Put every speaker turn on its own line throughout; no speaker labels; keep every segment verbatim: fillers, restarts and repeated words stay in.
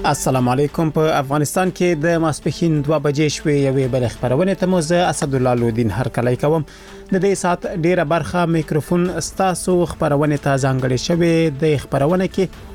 السلام علیکم. په افغانستان کې د ماسپښین دوه بجې شوې یوې بل خبرونه ته موزه اسد الله لودین هر کله کوم. د دې سات ډیره برخه میکروفون استاسو خبرونه ته ځانګړې شوې. د خبرونه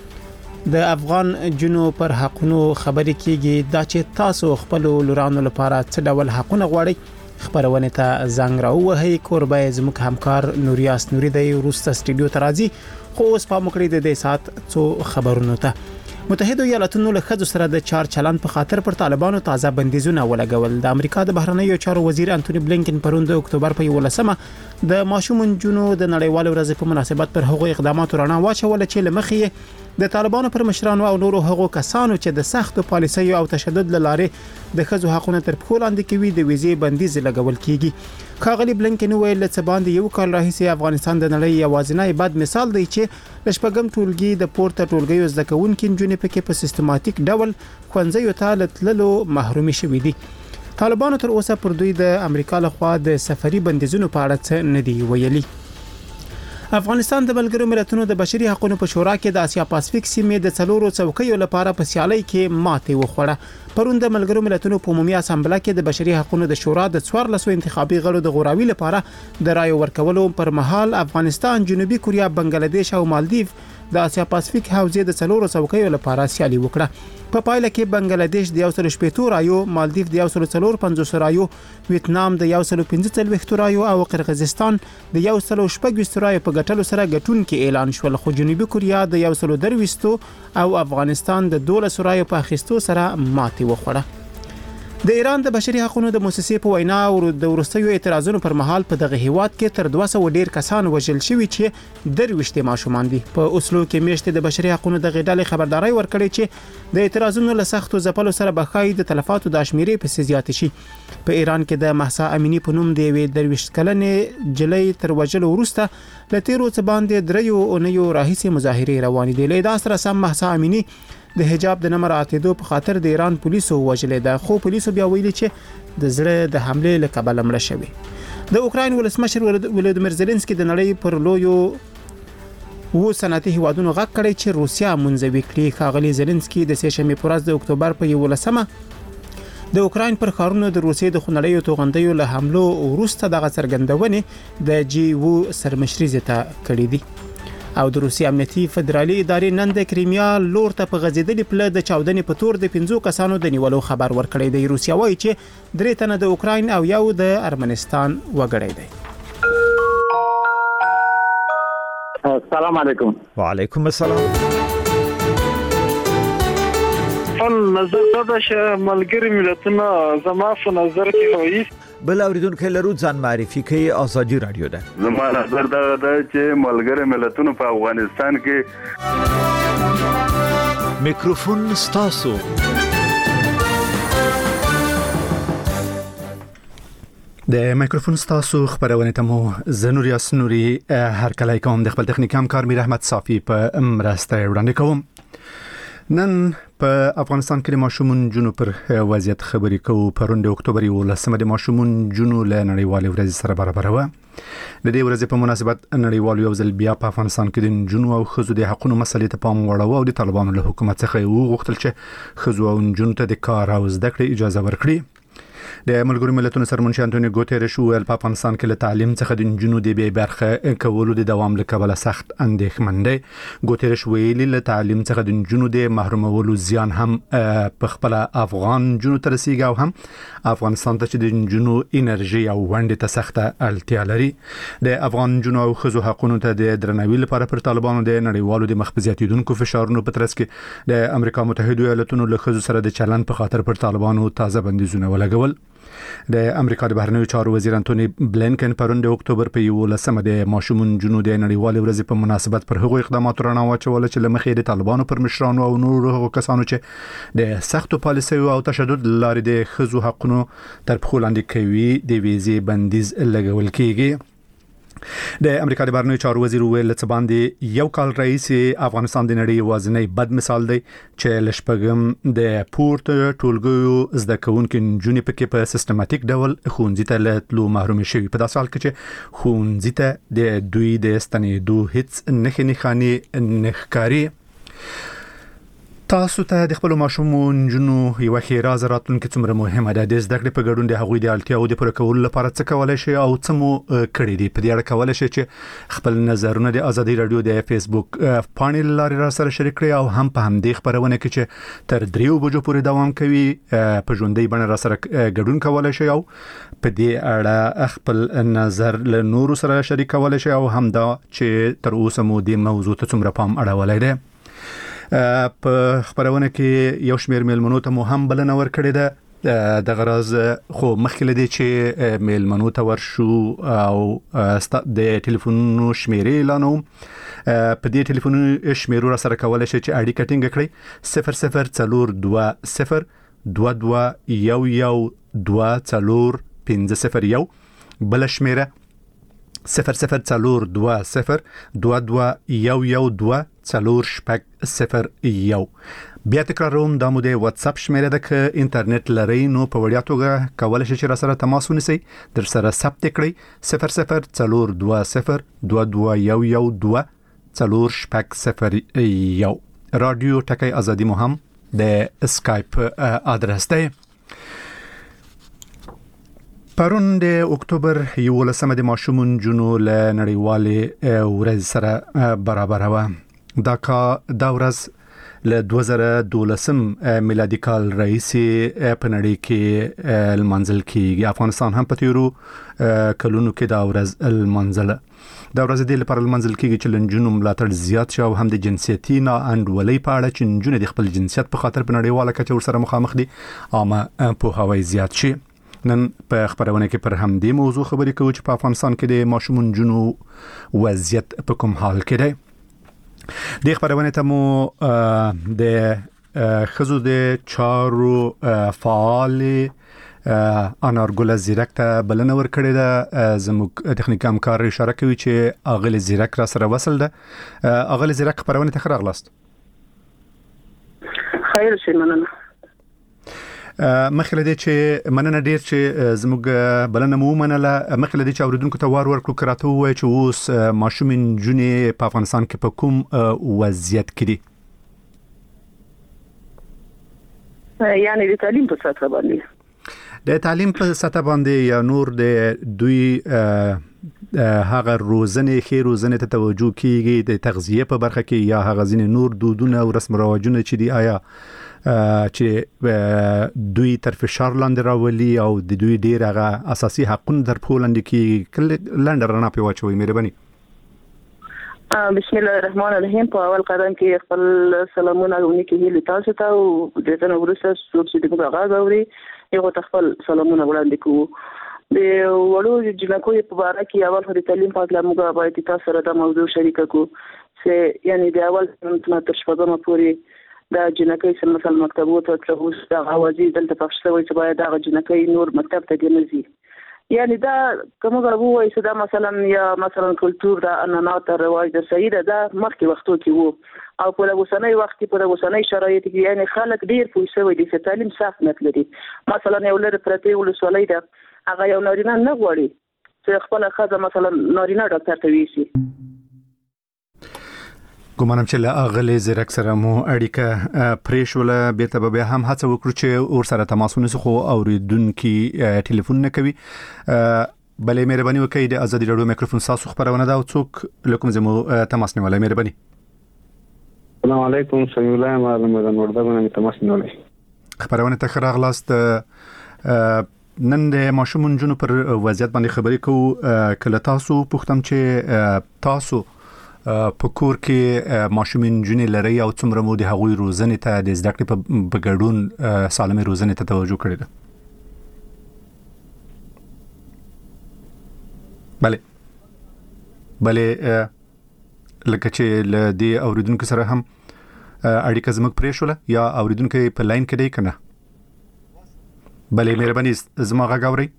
کې د افغان جنو پر حقونو خبرې کیږي دا چې تاسو خپل لورانو لپاره څه ډول حقونه غواړئ. خبرونه ته زنګ راوهي. کوربه زموږ همکار نوریاس نوري د روستا استودیو ته راځي. خو اوس په مکړې د دې سات څو خبرونه ته متحده ایالاتونو له خځو سره د چار چلن په خاطر پر طالبانو تازه بندیزونه ولګول. د امریکا د بهرنیو چارو وزیر انټونی بلینکن پرون د اکتوبر په یولسمه د ماشومون جنو د نړیوال ورځ په مناسبت پر هغو اقداماتو رڼا واچول چې لمخې د طالبانو پر مشرانو او نورو هغو کسانو چې د سختو پالیسیو او تشدد لاره د خځو حقوقو تر پښو لاندې کوي د ویزې بندیز لګول کیږي. کاغلی بلینکن ویل چې باندې یو کال راهیسې افغانستان د نړۍ یوازینی بد مثال دی چې لشپګم ټولګي د پورته ټولګي زده کوونکو جنې پکې په سیستماتیک ډول خوندزیو ته لتللو محرومي شوې دي. طالبانو تر اوسه پر دوی د امریکا لخوا د سفري بندیزونو په اړه څه نه دی ویلي. افغانستان د ملګرو ملتونو د بشري حقوقو په شورا کې د اسیا پاسفیک سیمې د څلورو څوکیو لپاره په سیالۍ کې ماتې وخوړه. پرون د ملګرو ملتونو په عمومي اسامبله کې د بشري حقوقو د شورا د څوارلسو انتخابي غړو د غوراوي لپاره د رائے ورکولو پر مهال افغانستان، جنوبي کوریا، بنگلاديش او مالدیو د اسیا پاسفیک حوزې د څلورو څوکیو لپاره سیالي وکړه. په پایله کې بنگلاديش د یو سل شپږ رایو، مالدیو د یو سل څلور پنځوس رایو، ویتنام د یو سل پنځه څلوېښت رایو او قرغیزستان د یو سل شپږ رایو په ګټلو سره ګټونکي اعلان شول. خو جنوبي کوریا د یو سل درويستو او افغانستان د دولس رایو په اخیستو سره ماتې وخوړه. د ایران د بشري حقوقو د مؤسسې په وینا او د ورستیو اعتراضونو پر مهال په دغه هیواد کې تر دوه سوه ډیر کسان وژل شوي چې درويشت ماشومان دي. په اوسلو کې میشته د بشري حقوقو د غډالې خبرداري ورکړي چې د اعتراضونو له سختو ځپلو سره بخای د تلفاتو د شمیرې په زیات شي. په ایران کې د مهسا امینی په نوم دی وی درويشت کلنې جلې تر وژلو وروسته لتیرو څه باندې دریو اونیو راهیسې مظاهره روان دي. له دا سره سم مهسا امینی د حجاب د نمبر اتیدو په خاطر د ایران پولیسو وژلې ده. خو پولیسو بیا ویلي چې د زړه د حمله له کبله مړه شوی. د اوکراین ولسمشر ولودیمیر زيلنسکي د نړۍ پر لویو و صنعتي هیوادونو غږ کړی چې روسیا منځوي کړي. ښاغلي زيلنسکي د سه شنبه پر ورځ د اکتوبر په یولسمه د اوکراین پر ښارونو د روسیې د خونړیو توغندیو له حملو وروسته دغه څرګندونې د جی و سرمشري زته کړې دي. او د روسي امنیتي فدرالي ادارې نن د کریمیا لور ته په غځېدلې پله د چاودنې په تور د پنځو کسانو د نیولو خبر ورکړی دی. روسیا وایي چې درې تنه د اوکراین او یو د ارمنستان وګړی دی.
السلام علیکم.
وعلیکم السلام.
فن نظر دا چې ملګری ملتونه زما په نظر کې وایي
بل اوریدونکو لرو ځان معرفي کوي. ازادي رادیو ده.
زما نظر دا ده چې ملګری ملتونو په افغانستان کې
میکروفون ستاسو.
د میکروفون ستاسو خبرونه ته مو زنوریاس نوري هر کله کوم د خپل تخنیک همکار میر احمد صافي په مرسته وړاندې کوم. نن په افغانستان کې د ماشومون جنو پر وضعیت خبرې کوو. پرون د اکتوبر یولسمه د ماشومون جنو له نړیوال ورځ سره برابر و. د دې ورځې په مناسبت نړیوال یو ځل بیا په افغانستان کې د جنو او خزو د حقوقو مسلې ته پام وړاوه او د طالبانو له حکومت څخه وغوښتل چې خزو او جنو ته د کار او زده کړې اجازه ورکړي. د ملګرو ملتونو سرمنشي انټونی ګوتيريش ویل په افغانستان کې له تعلیم څخه د جنو د بې برخه کولو د دوام لکبله سخت اندېښمن دی. ګوتيريش ویلي له تعلیم څخه د جنو د محرومولو زیان هم په خپل افغان جنو تر رسیدي او هم افغانستان ته چې د جنو انرژي او ونډه ته سخته اړتیا لري. د افغان جنو او خزو حقوقو ته د درناوي لپاره پر طالبانو د نړیوالو د مخبزياتیدونکو فشارونو په ترڅ کې د امریکا متحده ایالاتونو له خزو سره د چلن په خاطر پر طالبانو تازه بندیزونه ولګول. د امریکا د بهرنیو چارو وزیر انټونی بلینکن پرون د اکتوبر په یولسمه د ماشومون جنو د نړیوال ورځ په مناسبت پر هغو اقداماتو رڼا واچول چې لمخې د طالبانو پر مشرانو او نورو هغو کسانو چې د سختو پالیسیو او تشدد لارې د خزو حقونو تر پښو لاندې کوي د ویزې بندیز لګول کیږي. د امریکا د بهرنیو چارو وزیر ویل چې باندې یو کال رئیس افغانستان د نړۍ وازنی بد مثال دی چې لشپګم د پورته ټولګیو زده کوونکو جونې پکې په سیستماتیک ډول خونځي ته لتلو محروم شوي. په داسې حال کې چې خونځي ته د دوی د ستنېدو هیڅ نښې نښانې نه ښکاري. تاسو ته د خپل ماشومون جنو یو خیره زراتون کې څومره مهمه ده د زده کړې په ګډون د هغوی د اړتیاو د پوره کولو لپاره څه کولای شي او څه مو کړی دی په دې اړه کولای شي چې خپل نظرونه د ازادي رادیو د فیسبوک پاڼې لارې را سره شریک کړئ او هم په همدې خبرونه کې چې تر دریو بجو پورې دوام کوي په ژوندۍ بڼه را سره ګډون کولای شي او په دې اړه خپل نظر له نورو سره شریک کولای شي او هم دا چې تر اوسه مو د موضوع ته څومره پام اړولای دی. په خبرونه کې یو شمېر میلمنو ته مو هم بلنه ورکړې ده د غرض خو مخکې لدی چې میلمنو ته ورشو او د ټلیفونونو شمیرې اعلانو په دې ټلیفونونو شمیرو را سره کولای شي چې اړیکه ټینګ کړئ صفر صفر څلور دوه صفر دوه دوه یو یو دوه څلور پنځه صفر یو بل شمیره صفر صفر څلور دوه صفر دوه دوه یو یو دوه څلور شپږ صفر یو. بیا تکراروم دا مو د واتس اپ شمیره ده که انټرنیټ لرئ نو په وړیا توګه کولای شئ چې را سره تماس ونیسئ در سره ثبت کړئ صفر صفر څلور دوه صفر دوه دوه یو یو دوه څلور شپږ صفر یو. رادیو ټکی ازادي مو هم د اسکایپ ادرس دی. پرون د اکتوبر یولسمه د ماشومون جنو له نړیوالې ورځ سره برابر و. دا کا دا ورځ له دوه زره دولسم میلادي کال رئیسي په نړۍ کې المنزل کې افغانستان هم په تیرو کلونو کې دا ورځ المنزل دا ورځ د لپاره المنزل کې چې لنجونو ملاتړ زیات شو هم د جنسيتي نه انډولۍ په اړه چې نجونه د خپل جنسیت په خاطر په نړیواله کچه ورسره مخامخ دي عامه په هوای زیات شي. نن په خبرونه کې پر همدې موضوع خبرې کوو چې په افغانستان کې د ماشومون جنو وضعیت په کوم حال کې دی. د خبرونه ته مو د خزو د چارو فعال انارګل زیرک ته بلنه ورکړې ده. زموږ تخنیک همکار اشاره کوي چې اغل زیرک را سره وصل ده. اغل زیرک خبرونه ته خراغلاست.
خیر شي مننه.
مخکې لدی چې مننه ډیر چې زموږ بلنه مو منله مخکې لدی چې اوریدونکو ته وار ورکړو کراته وای چې اوس ماشومین جونې په افغانستان کې په کوم وضعیت کې دي؟
یعنی د تعلیم په سطح باندې
د تعلیم په سطح باندې یا نور د دوی هغه روزنه خیر روزنه ته توجه کیږي د تغذیه په برخه کې یا هغه ځین نور دودونه او رسم رواجونه چې دی آیا چې دوی تر فشار لاندې راولي او د دوی ډیر هغه اساسي حقونه در پولاند کې کله لاندې رانه په واچوي مهرباني.
بسم الله الرحمن الرحیم. په اول قدم کې خپل سلامونه غوښتل کېږي تاسو ته او د دې نو ورسره څوک چې دغه غاغ اوري یو خپل سلامونه وړاندې کوو. د وړو جنکو په اړه کې اول خو د تعلیم په اړه موږ باید تاسو سره دا موضوع شریک کړو چې یعنی د اول څخه تر شپږمه پورې دا جنکې سم مثلا مکتبو ته تلوس دا غوازی دلته پښه شوی چې باید دا جنکې نور مکتب ته دی نزي. یعنی دا کومه غوو وایي چې دا مثلا یا مثلا کلچر دا انانات رواج د سیده دا مخکې وختو کې وو او په اوسنۍ وخت کې په اوسنۍ شرایط کې یعنی خلک ډیر پوه شوی دي چې تعلیم صح نه لري. مثلا یو لر پرته ولسوالۍ ده هغه یو نارینه نه غواړي چې خپل خزه مثلا نارینه ډاکټر ته ویسي.
ګومانم چې له اغلې زیرک سره مو اړیکه پریښوله بیرته به هم هڅه وکړو چې ور سره تماس ونیسو خو اوریدونکو ټلیفون نه کوي. بلې مهرباني وکړئ د ازادي رادیو میکروفون تاسو خبرونه دا څوک لکم زمو تماس نیولای مهرباني.
السلام علیکم سمي الله محمد وردګونه تماس نیولای
خبرونه ته خراغلاست. نن د ماشومون جنو پر وضعیت باندې خبرې کوو. کله تاسو پوښتم چې تاسو په کور کې ماشومین جنې لري او څومره مو د هغوی روزنې ته د زده کړې په ګډون سالمه روزنې ته توجه کړې ده؟ بله بله لکه چې له دې اوریدونکو سره هم اړیکه زموږ پرېښوله یا اوریدونکو په لاین کې دی که نه؟ بله مهرباني زما غږ اورئ؟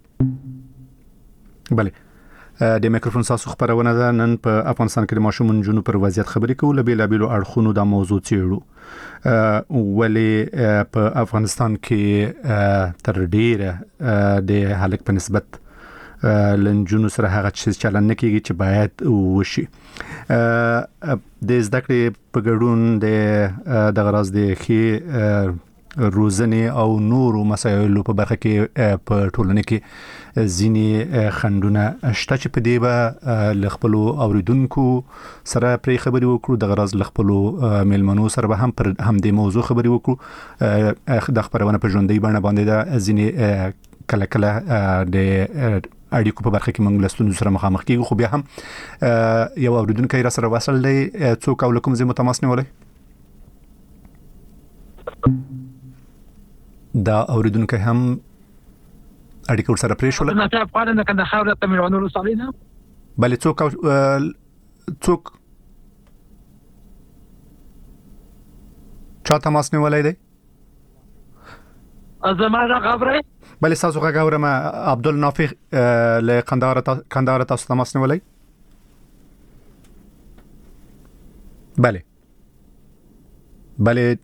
بله د میکروفون تاسو خبرونه ده. نن په افغانستان کې د ماشومون جنو پر وضعیت خبرې کوو له بیلابیلو اړخونو دا موضوع څېړو ولې په افغانستان کې تر ډیره د هلک په نسبت لنجونو سره هغه څه چلن نه کیږي چې باید وشي. د زده کړې په ګډون د د غراز د خي روزنې او نورو مسایلو په برخه کې په ټولنه کې ځینې خندونه شته چې په دې به لخپلو اوریدونکو سره پرې خبرې وکړو. د غراز لخپلو میلمنو سره به هم پر هم د موضوع خبرې وکړو. د خبرونه په ژوندۍ بڼه باندې د ځینې کله کله د اړیکو په برخه کې موږ له ستونزو سره مخامخ کیږو، خو بیا هم یو اوریدونکی را سره وصل دی. څوک او کوم ځای متماس نیولای؟ دا اوریدونکو هم اړیکه ورسره پرې شول.
نه ته افغان نه کنده خاور ته مليونونو صالحینه
بلې څوک څوک چا تماس نیولای دی؟
زمانه خبره
بلې تاسو غاورم عبدالنافع له قندهار قندهار تاسو تماس نیولای؟ بله بله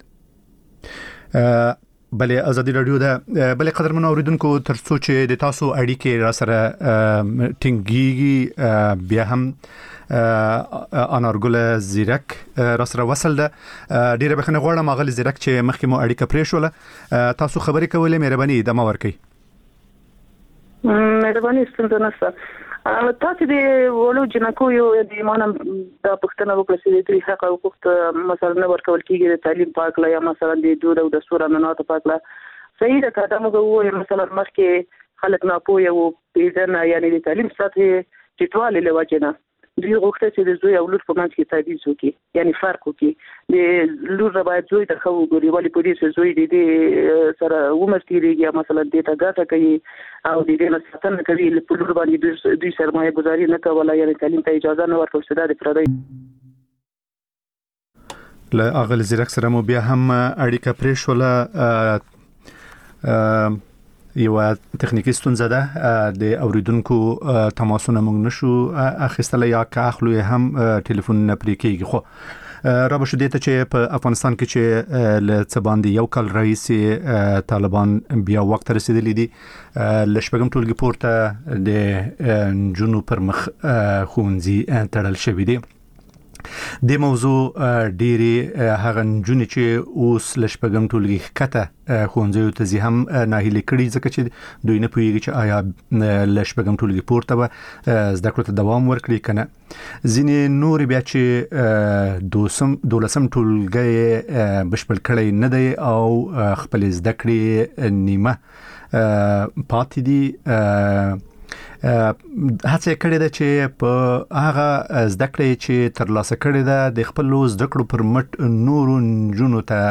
بلې ازادي رادیو ده. بلې قدرمنو اوریدونکو ترڅو چې د تاسو اړیکې را سره ټینګيږي بیا هم انارګل زیرک را سره وصل ده. ډیره بخنه غواړم اغل زیرک چې مخکې مو اړیکه پرې شوله. تاسو خبرې کولې مهرباني د ما ورکي.
مهرباني ستاسو نه تاسو د ولو جنکو یو د ایمانم د پښتنو په سیده تری حق او حقوق مثلا نه ورکول کیږي د تعلیم پاک لا یا مثلا د دود او دستور امنات پاک لا صحیح ده کله موږ مثلا مخکې خلک نه پوي او پیژنه یعنی د تعلیم سطح چټواله لوجنه دوی غوښته چې د زوی او لور په منځ کې تعدیل وکړي، یعنی فرق وکړي. د لور باید زوی ته خو ګوري ولی په دې چې زوی د دې سره عمر تیریږي مثلا د ته ګټه کوي او د دې نه ستنه کوي په لور باندې دوی سرمایه گذاري نه کوله، یعنی تعلیم ته اجازه نه ورکول شوه د پردی.
له اغل زیرک سره مو بیا هم اړیکه پرې شوله. یو تخنیکی ستونزه ده د اوریدونکو تماسونه موږ نشو اخیستل یا که اخلو هم ټلیفون نه پرې کیږي. خو را به شو دیته چې په افغانستان کې چې له څه باندې یو کال رئیس طالبان بیا وخت رسیدلی دي ل شپږم ټولګي پورته د جنو پر مخ خونځي تړل شوی دي. د موضوع ډيري هغه جنې چې اوس لشپګم ټولګي کته خونځو ته زی هم ناهیلي کړي ځکه چې دوی نه پوهیږي چې آیا لشپګم ټولګي پورته به زده کړو ته دوام ورکړي کنه. ځینې نور بیا چې دوسم دولسم ټولګي بشپړ کړي نه دی او خپل زده کړې نیمه پاتې دي. هڅه کړې ده چې په هغه زده کړې چې ترلاسه کړې ده د خپل زده کړو پر مټ نورو جنونو ته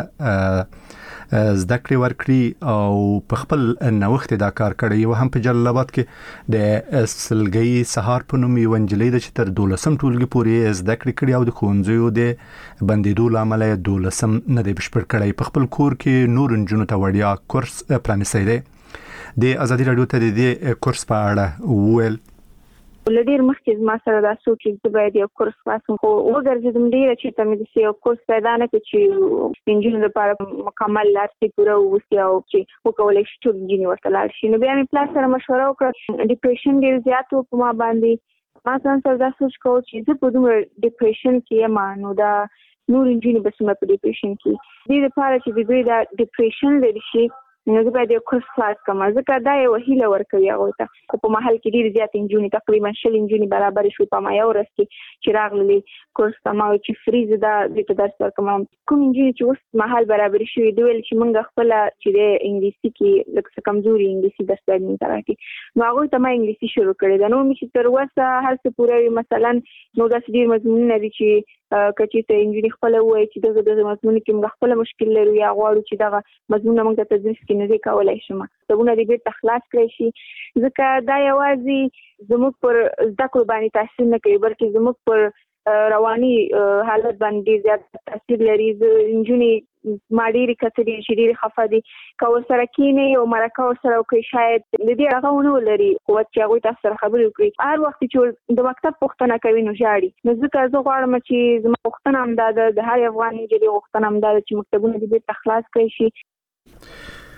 زده کړې ورکړي او په خپل نوښت دا کار کړی. یو هم په جلال آباد کې د سلګي سهار په نوم یو انجلۍ ده چې تر دولسم ټولګي پورې زده کړې کړي او د ښوونځیو د بندیدو لامل دولسم نه دی بشپړ کړی. په خپل کور کې نور جنونو ته وړیا کورس پلانسي دی. د ازادي رادیو ته د کورس په اړه وویل
ولډیر مخکې ما سره دا سوچ چې باید یو کورس خلاصم، خو وګرځیدم ډیر چې تمه دي یو کورس پیدا نه کړ چې انجینر لپاره مکمل لارې پوره وسی او چې وکولای شي ټول انجینر ورته لاړ شي. نو بیا مې پلان سره مشوره وکړه. ډیپریشن ډیر زیات و په ما باندې. ما ځان سره دا سوچ کوم چې زه په دومره ډیپریشن کې یم نو دا نور انجینر بس مې په ډیپریشن کې دې لپاره چې د دوی دا ډیپریشن لري شي نو زه باید یو کورس خلاص کړم. ځکه دا یو هیله ورکوي هغوی ته. خو په محل کې ډېرې زیاتې نجونې تقریبا شل نجونې برابرې شوې په ما یو ورځ کې چې راغللې کورس ته. ما ویل چې فري زه دا دوی ته درس ورکوم. کوم نجونې چې اوس محل برابرې شوې دوی ویل چې موږ خپله چې د انګلیسي کې لږ څه کمزوري انګلیسي درس باید موږ ته راکړي. نو هغوی ته ما انګلیسي شروع کړې ده. نو مې چې تر اوسه هر څه پوره وي مثلا نو داسې ډېر مضمونونه دي چې که چېرته نجونې خپله ووایي چې دغه دغه مضمون کې موږ خپله مشکل لرو یا غواړو چې دغه مضمونونه موږ ته تدریس کړي نو زه یې کولی شم. کتابونه دې بېرته خلاص کړی شي ځکه دا یوازې زموږ پر زده کړو باندې تاثیر نه کوي بلکې زموږ پر رواني حالت باندې ډېر زیات تاثیر لري. نجونې ما ډېرې کتلې چې ډېرې خفه دي که ورسره کښېنئ او مرکه ورسره وکړئ شاید د دې هغه ونه ولري قوت چې هغوی تاسو سره خبرې وکړي. هر وخت چې د مکتب پوښتنه کوي نو ژاړي. نو ځکه زه غواړم چې زما غوښتنه همدا ده د هر افغان نجلۍ غوښتنه همدا ده چې مکتبونه دې بېرته خلاص کړی شي.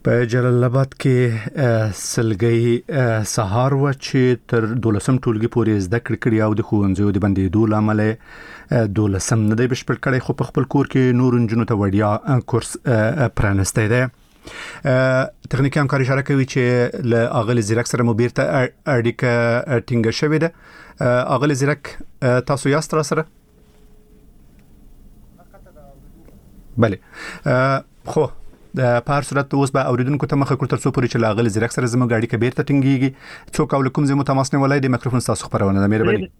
په جلال آباد کې سلګي سهار و چې تر دولسم ټولګي پورې زده کړې کړې او د ښوونځیو د بندېدو له امله دولسم نه دی بشپړ کړی، خو په خپل کور کې نور نجونو ته وړیا کورس پرانستی دی. تخنیکي همکاري اشاره کوي چې له اغلې زیرک سره مو بیرته اړیکه ټینګه شوې ده. اغلې زیرک تاسو یاست را سره؟ بله، خو په هر صورت اوس به اوریدونکو ته مخه کړو تر څو پورې چې له اغلې زیرک سره زموږ اړیکه بیرته ټینګېږي. څوک او له کوم ځای مو تماس نیولی دی؟ میکروفون ستاسو خپرونه ده، مهرباني.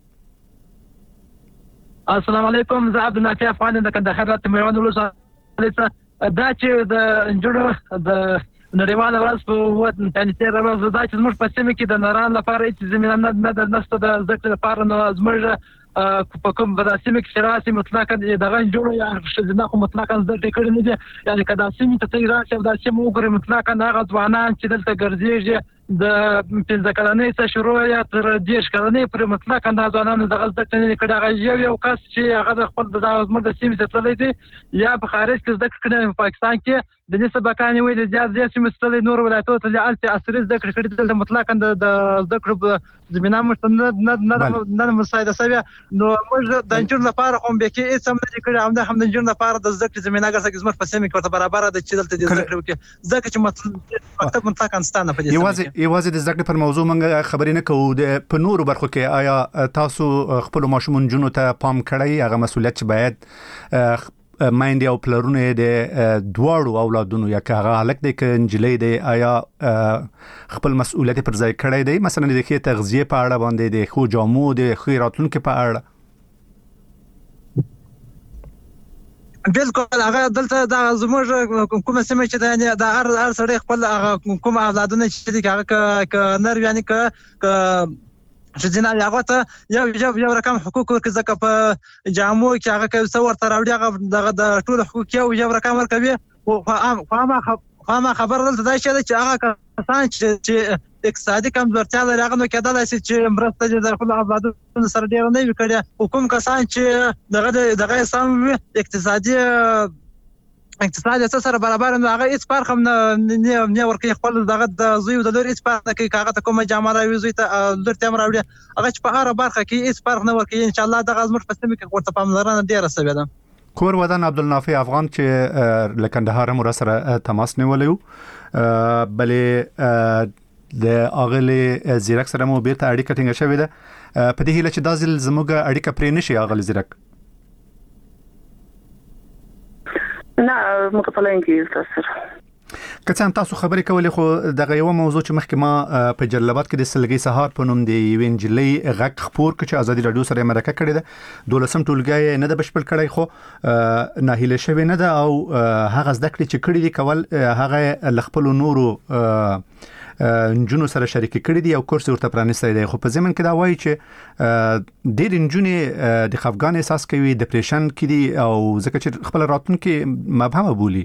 السلام علیکم، زه عبدالنافع افغان د کندهار ولایت میوند ولسوالۍ. دا چې د نجونو د نړیواله ورځ په تانیتېره ورځ دا چې زموږ په سیمه کې د ناران لپاره هېڅ زمینه نه نشته د زده کړې لپاره، نو زموږ په کوم په داسې سیمه کې چې راسي مطلقاً دغه نجونو یا ښځینه خو مطلقاً زده کړې کړې نه دي. یعنې که دا سیمې ته ته راشي او دا سیمه وګورې مطلقاً هغه ځوانان چې دلته ګرځېږي د پنځه کلنۍ څخه شروع یا تر دېرش کلنۍ پورې مطلقاً دا ځوانانو دغه زده کړې نه دي کړې. هغه یو یو کس چې هغه د خپل د زموږ د سیمې څخه تللی دی یا په خارج کې زده کړې کړې، په پاکستان کې د دې سبقانې ویلې زیات زیات سیمې څخه تللی، نور ولایتونو ته هلته عصري زده کړې کړې، دلته مطلقاً د زده کړو زمینه موږ نه مساعده شوې. نو موږ د نجونو لپاره خو بیا کې هېڅ هم نه دي کړي، همدا هم د نجونو لپاره د زده کړې زمینه ګرځي زموږ په سیمه کې ورته برابره ده چې دلته د زده کړې وکړي. زده کړې چې مطلب مطلقاً شته نه په دې
یوازې یوازې د زده کړې پر موضوع موږ خبرې نه کوو. په نورو برخو کې آیا تاسو خپلو ماشومو نجونو ته پام کړی؟ هغه مسؤلیت چې باید میندې او پلرونه د دواړو اولادونو یا که هغه هلک دی که نجلۍ دی، آیا خپل مسؤلیت پر ځای کړی دی؟ مثلا د ښې تغذیې په اړه باندې، د ښو جامو، د ښې راتلونکي په اړه؟
بالکل، هغه دلته دا زموږ کومه سیمه چې دا د هر هر سړی خپل هغه کوم اولادونه چې دي هغه که نر یعنې که ښځینه وي هغو ته یو یو یو رقم حقوق ورکوي، ځکه په جامو کې هغه که څه ورته راوړي هغه دغه د ټولو حقوق یو یو رقم ورکوي. خو همه خبره دلته دا شی ده چې هغه کسان چې اقتصادي کمزورتیا لري هغه نو کېدلی شي چې مرسته دې د خپلو اولادونو سره ډېره نه وي کړې، خو کوم کسان چې دغه دغه سم وي اقتصادي اقتصاد یې سره برابر نو هغه هېڅ فرق هم نه نه ورکوي، خپل دغه د زوی او د لور هېڅ فرق نه کوي. که هغه ته کومه جامه راوړي زوی ته لور ته هم راوړي، هغه چې په هره برخه کې هېڅ فرق نه ورکوي. انشاءالله دغه زموږ په سیمه کې ورته پاملرنه ډېره شوې ده.
کور ودان عبدالنافع افغان چې له کندهار هم سره تماس نیولی و، بلې د اغلې زیرک سره مو بیرته اړیکه ټینګه شوې ده. په دې هیله چې دا ځل زموږ اړیکه پرې نشي اغلې زیرک.
نه موږ په لاین کې تاسو
که څه هم تاسو خبرې کولې، خو دغه یوه موضوع چې مخکې ما په جلال آباد کې د سلګۍ سهار په نوم د یوې نجلۍ غږ خپور کړ چې ازادي راډیو سره یې مرکه کړې ده. دولسم ټولګی نه ده بشپړ کړی، خو ناهیله شوې نه ده او هغه زده کړې چې کړي دي کول هغه له خپلو نورو نجونو سره شریکې کړي دي او کورس ورته پرانیستی دی. خو په ضمن کې دا وایي چې ډېرې نجونې د خفګان احساس کوي، ډپریشن کې دي او ځکه چې خپل راتلونکي مبهمه بولي.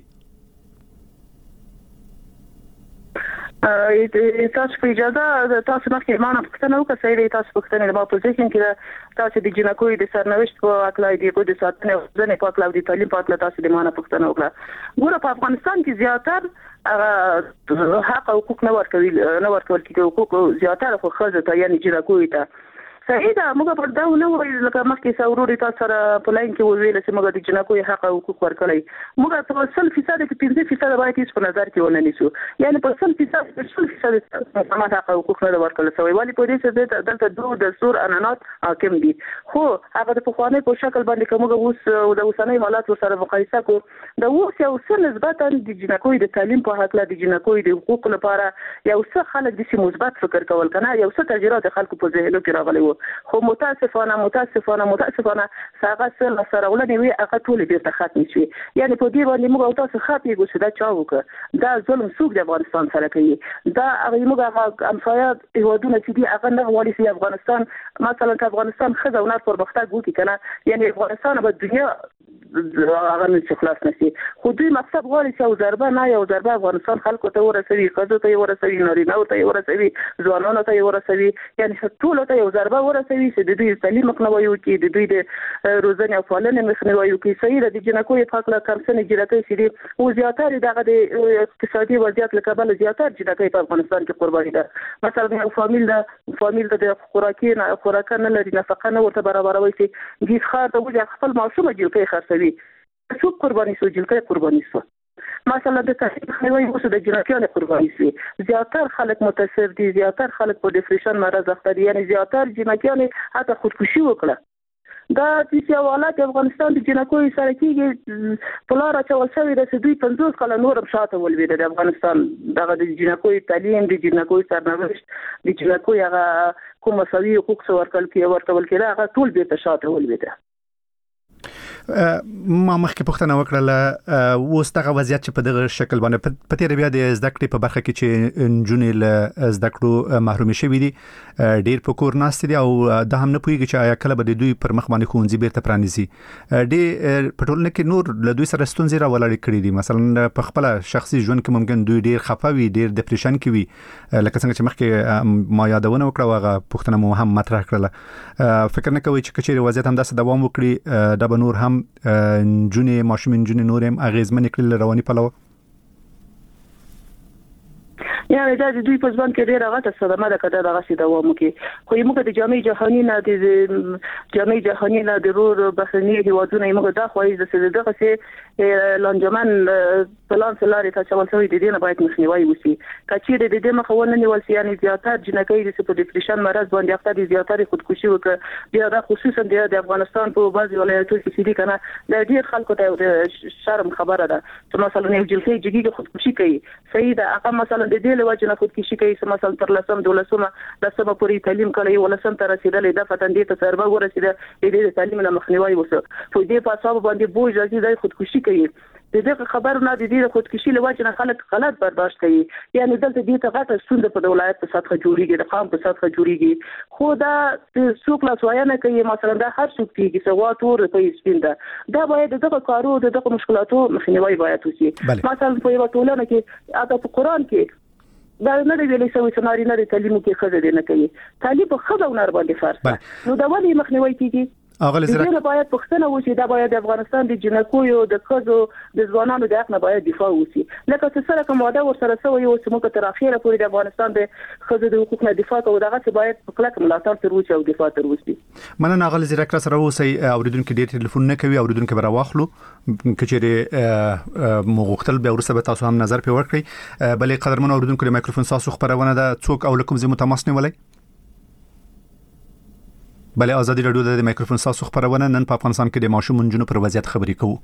تاسو په اجازه تاسو مخکې ما نه پوښتنه وکړه، صحیح دی تاسو پوښتنه د ما په ذهن کې ده تاسو د جنکوي د سرنوشت په اړه د د ساتنې او ځنې په اړه د تعلیم په اړه تاسو د ما نه پوښتنه وکړه. ګوره په افغانستان کې زیاتره حق او حقوق نه ورکوي نه ورکول کېږي، حقوق زیاتره خو ښځو ته یعنې جنکوي ته صحیح ده. موږ پر دا نه وایو لکه مخکې څه تاسو سره په لاین کې وویل چې موږ د جنکوي حق او حقوق ورکړی، موږ په سل فیصد کې پنځه فیصد باید هېڅ په نظر کې ونه نیسو، یعنې په سل فیصد سل فیصد مسلمان حق او حقوق نه ورکړل شوی، ولې په دې چې دلته دوه دستور عنعنات حاکم دي. خو هغه د پخواني په شکل باندې که موږ اوس د اوسنۍ حالات سره مقایسه کړو، د اوس یو څه نسبتا د جنکوي د تعلیم په هکله د جنکوي د حقوقو لپاره یو څه خلک داسې مثبت فکر کول که نه، یو څه تغییرات د خلکو په ذهنو کې راغلی و، خو متاسفانه متاسفانه متاسفانه هغه څه لاسته راوړنې وي هغه ټولې بیرته ختمې شوې. یعنې په دې باندې موږ او تاسو ښه پوهېږو چې دا چا وکړه، دا ظلم څوک د افغانستان سره کوي، دا هغه موږ هغه همسایه هېوادونه چې دي هغه نه غواړي چې افغانستان مثلا که افغانستان ښځه او نر پرمختګ وکړي که نه، یعنې افغانستان به دنیا هغه نه خلاص نشي. خو دوی مقصد غواړي چې یو ضربه نه یو ضربه افغانستان خلکو ته ورسوي، ښځو ته یې ورسوي، نارینه‌و ته یې ورسوي، ځوانانو ته یې ورسوي، یعنی ټولو ته یو ضربه ورسوي چې د دوی تعلیم مخنیوي وکړي، د دوی د روزنې او پالنې مخنیوي وکړي. صحیح ده د جنکو په حق له کمسنې جنکۍ چې دي او زیاتره دغه د اقتصادي وضعیت له کبله زیاتره جنکۍ په افغانستان کې قرباني ده. مثلا یو فامیل ده فامیل د خوراکي نه خوراک نه لري، نفقه نه ورته برابروي چې ګیس خار ته وځي خپل معصومه جنکۍ خرڅوي. څوک قرباني شو؟ جنکۍ قرباني شو. مثلا د تعلیم مخنیوي اوس د جنکیانو قرباني شي. زیاتره خلک متاثر دي، زیاتره خلک په ډیپریشن مرض اخته دي، یعنی زیاتره جنکیانو حتی خودکشي وکړه. دا چې حالات افغانستان د جنکو سره کېږي په لار اچول شوی د دوی پنځوس کاله نورم شاته ولوېده. د افغانستان دغه د جنکو تعلیم، د جنکو سرنوشت، د جنکو هغه کوم مساوي حقوق ورکول کېږي ورکول کېږي هغه ټول بیرته شاته ولوېده.
ما مخکې پوښتنه وکړه اوس دغه وضعیت چې په دغه شکل باندې په تیر بیا د زده کړې په برخه کې چې نجونې له زده کړو محرومې شوې دي، ډېر په کور ناست دي او دا هم نه پوهیږي چې آیا کله به د دوی پر مخ باندې ښوونځي بیرته پرانیزي. ډېر په ټولنه کې نور له دوی سره ستونزې راولاړې کړي دي. مثلا په خپل شخصي ژوند کې ممکن دوی ډېر خفه وي، ډېر ډیپریشن کې وي، لکه څنګه چې مخکې ما یادونه وکړه هغه پوښتنه مو هم مطرح کړله. فکر نه کوي چې کچېرې وضعیت هم داسې دوام وکړي دا به نور هم نجونې ماشومې نجونې نور هم اغیزمنې کړي له رواني پلوه؟
یعنی دا د دوی په ځوان کې ډېره غټه صدمه ده که دا دغسې دوام وکړي. خو موږ د جامعې جهاني نه د جامعې جهاني نه د نور بهرني هېوادونه یې موږ دا خوایي چې دغسې لانجمن پلان څه لارې ته اچول شوي د دې نه باید مخنیوی وشي. که چېرې د دې مخه ونه نیول شي یعنې زیاتره جنکۍ چې په ډیپریشن مرض باندې اخته دي زیاتره خودکشي وکړه، بیا دا خصوصا د افغانستان په بعضې ولایتونو کې چې دي که نه دا ډېر خلکو ته د شرم خبره ده چې مثلا یو جنکۍ جګیږي خودکشي کوي. صحیح ده هغه مثلا د دې له وجې نه خودکشي کوي چې مثلا تر لسم دولسمه لسمه پورې تعلیم کړی ولسم ته رسېدلی ده فتن دې ته ضربه ورسېده د دې د تعلیم نه مخنیوی وشو. په دې په اصحابو باندې بوج راځي دی خودکشي کوي. د دې خبر نه د دې د خودکشي له وجې نه خلک غلط برداشت کوي. یعنې دلته دې ته غټه ستونزه په د ولایت په سطحه جوړېږي، د قام په سطحه جوړېږي. خو دا څوک لاسویانه کوي مثلا دا هر څوک کېږي چې غوا تور په یې سپین ده. دا باید د دغه کارو د دغه مشکلاتو مخنیوی باید وشي. مثلا په یوه ټولنه کې هغه په قرآن کې دا نه دی ویلی شوی چې نارینه د تعلیم کې ښځه دې نه کوي. تعلیم په ښځه او نر باندې فرض ده. نو دا ولې مخنیوی کېږي؟
اغلی زرا
دغه باید پښتنه وشي. دا باید د افغانستان د جنکویو د ښځو د ځوانانو د حق نه باید دفاع وشي. لکه چې سره کوم واده ورسره شوی و چې موږ تر اخره پورې د افغانستان د ښځو د حقوقو نه دفاع کوو دغه څه باید په کلک ملاتړ تر وشي او دفاع تر وشي.
مننه اغلی زرا کړه سره اوسئ اوریدونکو ډیر ټلیفون نه کوي اوریدونکو به راواخلو کچېره مغوختل به ورسره به تاسو هم نظر په ورکړئ. بلې قدرمن اوریدونکو د مایکروفون تاسو خبرونه ده څوک او لکم زمو تماس نیولای. بله آزادی رادیو د مایکروفون تاسو خبرونه نن په افغانستان کې د ماشوم منجونو پر وضعیت خبرې کوو.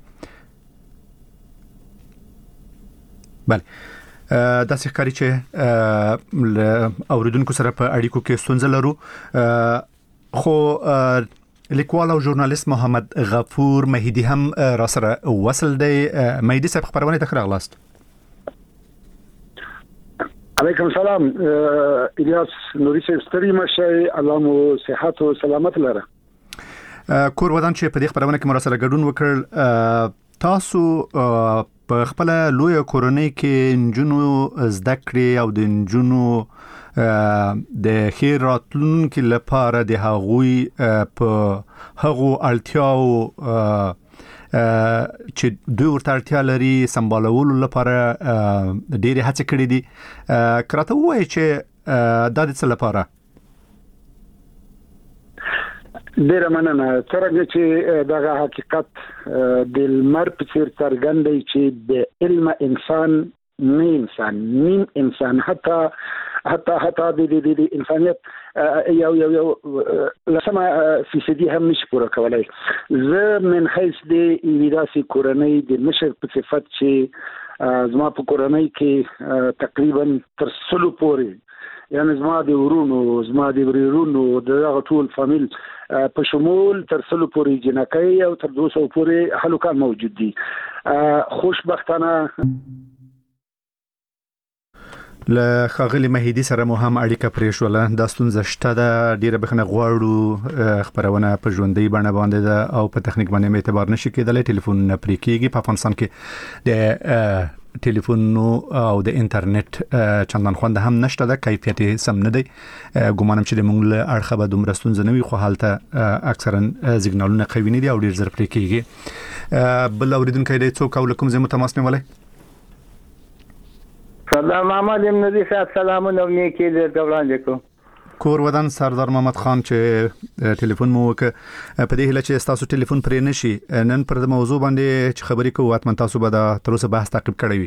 بله داسې ښکاري چې اوریدونکو سره په اړیکو کې ستونزه لرو، خو لیکوال او ژورنالیست محمد غفور مهدی هم را سره وصل دی. مهدی صاحب خبرونه ته راغلاست.
علیکم سلام الیاس نوری صاحب ستړي مشه الله مو صحت او سلامت لره.
کور ودان چې په دې خبرونه کې مرسته ګډون وکړ. تاسو په خپل لوی کورنۍ کې نجونو زده کړې او د نجونو د خیر راتلونکو لپاره د هغوی په هغو اړتیاو چې دوی ورته اړتیا لري سمبالولو لپاره ډېرې هڅې کړې دي. کراته وایي چې دا د څه لپاره؟
ډېره مننه. څرنګه چې دغه حقیقت د لمر په څېر څرګند دی چې د علم انسان نه انسان نیم انسان حتی حتی حتی د د انسانیت یو یو یو لسمه فیصدي هم نشي پوره کولای. زه من حیث د ویداسي کورنۍ د مشر په صفت چې زما په کورنۍ کې تقریبا تر سلو پورې یعنی زما د ورونو زما د ورونو دغه ټول فامیل په شمول تر سلو پورې جنکۍ او تر دوه سوه پورې هلوکان موجود دي. خوشبختانه
له خاغلی مهدی سره مو هم اړیکه پرې شوله د ستونزه شته د ډیره بخنه غواړو خبرونه په ژوندۍ باندې باندې ده او په تخنیک باندې اعتبار نشي کېدلی ټلیفون نه پرې کېږي په افغانستان کې د ټلیفون او د انټرنیټ چندان خوند هم نشته د کیفیت سم نه دی ګومانم چې موږ له اړخه به دومره ستونزه نه وي خو حالته اکثرا سیګنالونه قوي نه دي او ډیر زر پرې کېږي بل اوریدونکو د څوک او کوم ځای متماس نه ولای
سردار محمد امنادي صاحب سلامونه نیکی دې وړاندې کوم
کور ودان سردار محمد خان چې ټلیفون مو وک په دې هله چې تاسو ټلیفون پرې نشي نن پر د موضوع باندې چې خبرې کوو اتمن تاسو به د تر اوسه بحث تعقیب کړی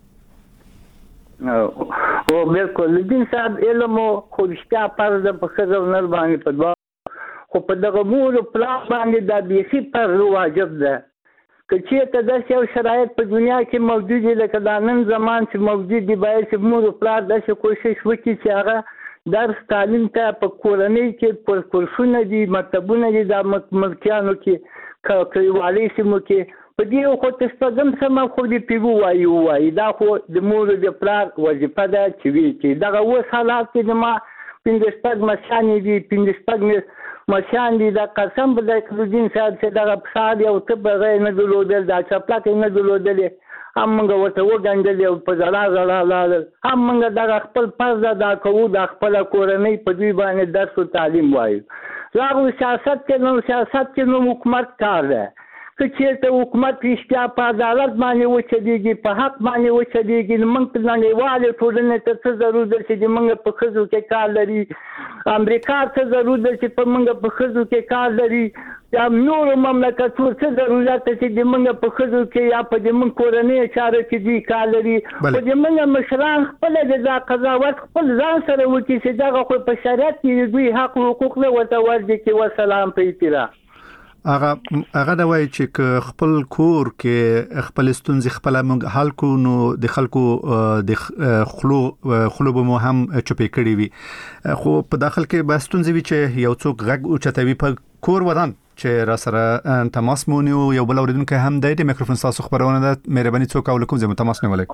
وي
او بالکل دین صاحب علم خو رښتیا پر د پخزو نر باندې په دوا خو په دغه مور پلاس باندې د بیخي پر واجب ده چې ته د یو شرایط په دنیا کې موجود دي لکه د نن زمان چې موجود دي باید چې مور پلار د کوشش وکړي چې هغه درس تعلیم ته په کورنۍ کې پر کورسونه دي مکتبونه دي د ملکیانو کې کلیوالي سیمو کې په دې خو تاسو سم خو دې پیو وایي وایي دا خو د مور د پلار وظیفه ده چې وی چې دغه وس حالات کې د ما پنځه شپږ مشانې دي پنځه شپږ مشان دي د قسم په دې دین صاحب چې دغه پښاد یو ته بغیر نه دلودل دا چپلاک نه دلودل هم موږ ورته وګڼل او په ځلا ځلا لاله هم موږ دغه خپل پرځه دا کوو د خپل کورنۍ په دې باندې درس او تعلیم وایو زغه سیاست کې نو سیاست کې نو حکومت کار ده چې ته حکومت رښتیا په عدالت باندې وچديږي په حق باندې وچديږي موږ په نړیواله ټولنه ته څه ضرورت ده چې موږ په خزو کې کار لري امریکا ته ضرورت ده چې په موږ په خزو کې کار لري یا نور مملکتونو څه ضرورت ده چې موږ په خزو کې یا په موږ کورنۍ چارې کې دي کار لري په موږ مشران خپل د قضاوت خپل ځان سره وکړي چې دا خو په شریعت کې دوی حق او حقوق له وته ورځي کې وسلام په احترام
هغه هغه دا وایي چې خپل کور کې خپل ستونزې خپل موږ حل کو نو د خلکو د خلو خلو به مو هم چپې کړی وي خو په داخل کې به ستونزې وي چې یو څوک غږ او چتوي په کور ودان چې را سره تماس مونږ یو بل اوریدونکو هم د میکروفون تاسو خبرونه ده مهرباني څوک او کوم ځای تماس نه ولای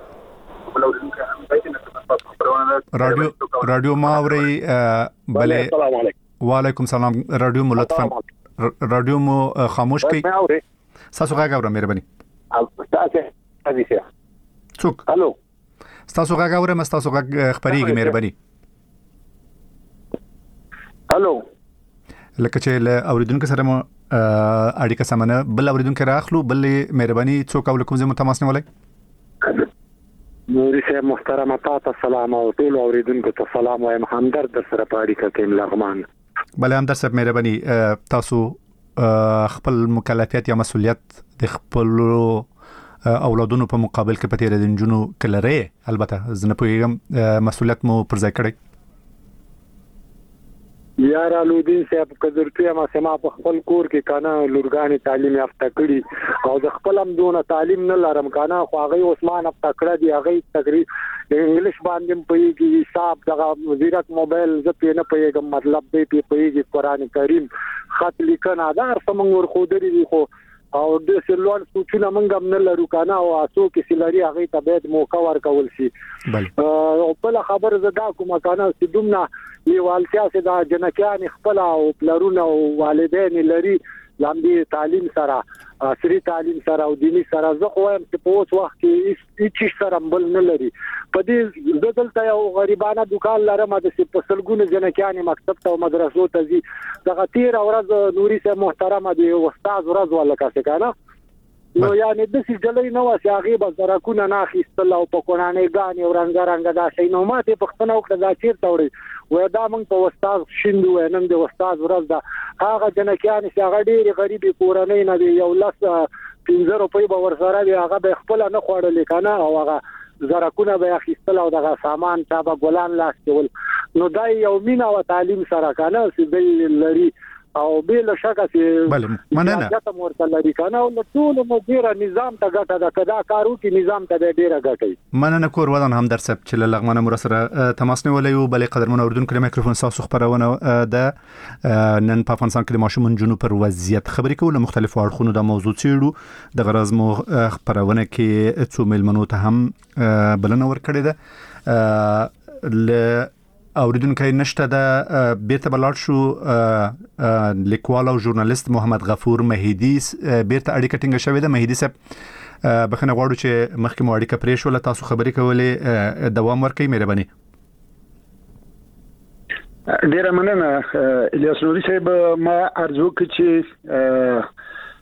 رادیو رادیو ما اوري بله
السلام علیکم
وعلیکم السلام رادیو مو لطفا رادیو مو خاموش کړئ تاسو غږ اورئ مهرباني
تاسو حدیثه
څوک
الو
تاسو غږ اورئ تاسو غږ خبريږي مهرباني
الو
لکه چې له اوریدونکو سره مو اړیکه سمونه بل اوریدونکو راخلو بل مهرباني څوک او کوم ځای تماس نه ولای
نوري سه محترمه تاسو سلام او ټول اوریدونکو ته سلام وایم همدرد در سره پاړی کوم لغمان
بله هم در سره مهرباني تاسو خپل مکلفیت یا مسؤلیت د خپل اولادونو په مقابل کې پته د جنونو کلره البته زنه په مسؤلیت مو پر ځای کړی
یار الودین صاحب قدرتیا ما سما په خپل کور کې کانا لورګانی تعلیم یافته کړي او د خپل هم دونه تعلیم نه لرم کانا خو هغه عثمان یافته کړی دی هغه تقریبا انګلیش باندې پوهیږي حساب دغه وزارت موبایل زه په نه پوهیږم مطلب دې پوهیږي قران کریم خط لیکنه دا سمون ور خو دري خو او د سلوان سوچونه منګم نه لرو کنه او اسو کې سلاري هغه ته باید موقع ورکول شي او بل خبر زدا کوم کنه چې دومره لیوالتیا سي دا جنکیان خپل او پلرونه او والدین لري لاندې تعلیم سره عصري تعلیم سره او دینی سره زه خو هم په اوس وخت کې هیڅ سره بل نه لري په دې دلته یو غریبانه دکان لرم د سپسلګونه جنکیان مکتب ته او مدرسو ته زی دغه تیر ورځ نوري سه محترمه دی استاد ورځ ولا کاسه کنه نو یعنی د سې جلې نو واسه هغه به زراکونه نه اخیستل او په قرانې غانې او رنګ رنګ دا شي نو ماته پښتنه او کدا چیرته وړي و دا موږ په استاد شیندو نن د استاد ورځ دا هغه جنکیان چې هغه ډېری غریبي کورنۍ نه دی یو لاس پنځه روپۍ به ورسره دی هغه به خپل نه خوړل کنه او هغه زراکونه به اخیستل او دغه سامان چا به ګلان لاس کول نو دا یو مینا او تعلیم سره کنه چې د لري او بل شکه چې
بله مننه
ځکه مرته لري کنه او ټول مو ډیره نظام ته ګټه ده کدا کارو کې نظام ته ډیره ګټي
مننه کور ودان هم در سب چې لغمنه مرسره تماس نیولې او بلې قدرمن اوردون کړي میکروفون تاسو خبرونه ده نن په افغانستان کې ماشومان جنوب پر وضعیت خبرې کوله مختلفو اړخونو د موضوع چیرو د غرض مو خبرونه کې څو ملمنو ته هم بلنه ورکړي ده ل اوریدونکو نشته د بیرته بلار شو لیکوال او ژورنالیست محمد غفور مهدی بیرته اړیکه ټینګه شوې ده. مهدی صاحب بخنه غواړو چې مخکې مو اړیکه پرې شو تاسو خبرې کولې دوام ورکړئ مهرباني.
ډیره مننه الیاس نوري صاحب. ما ارزو کوم چې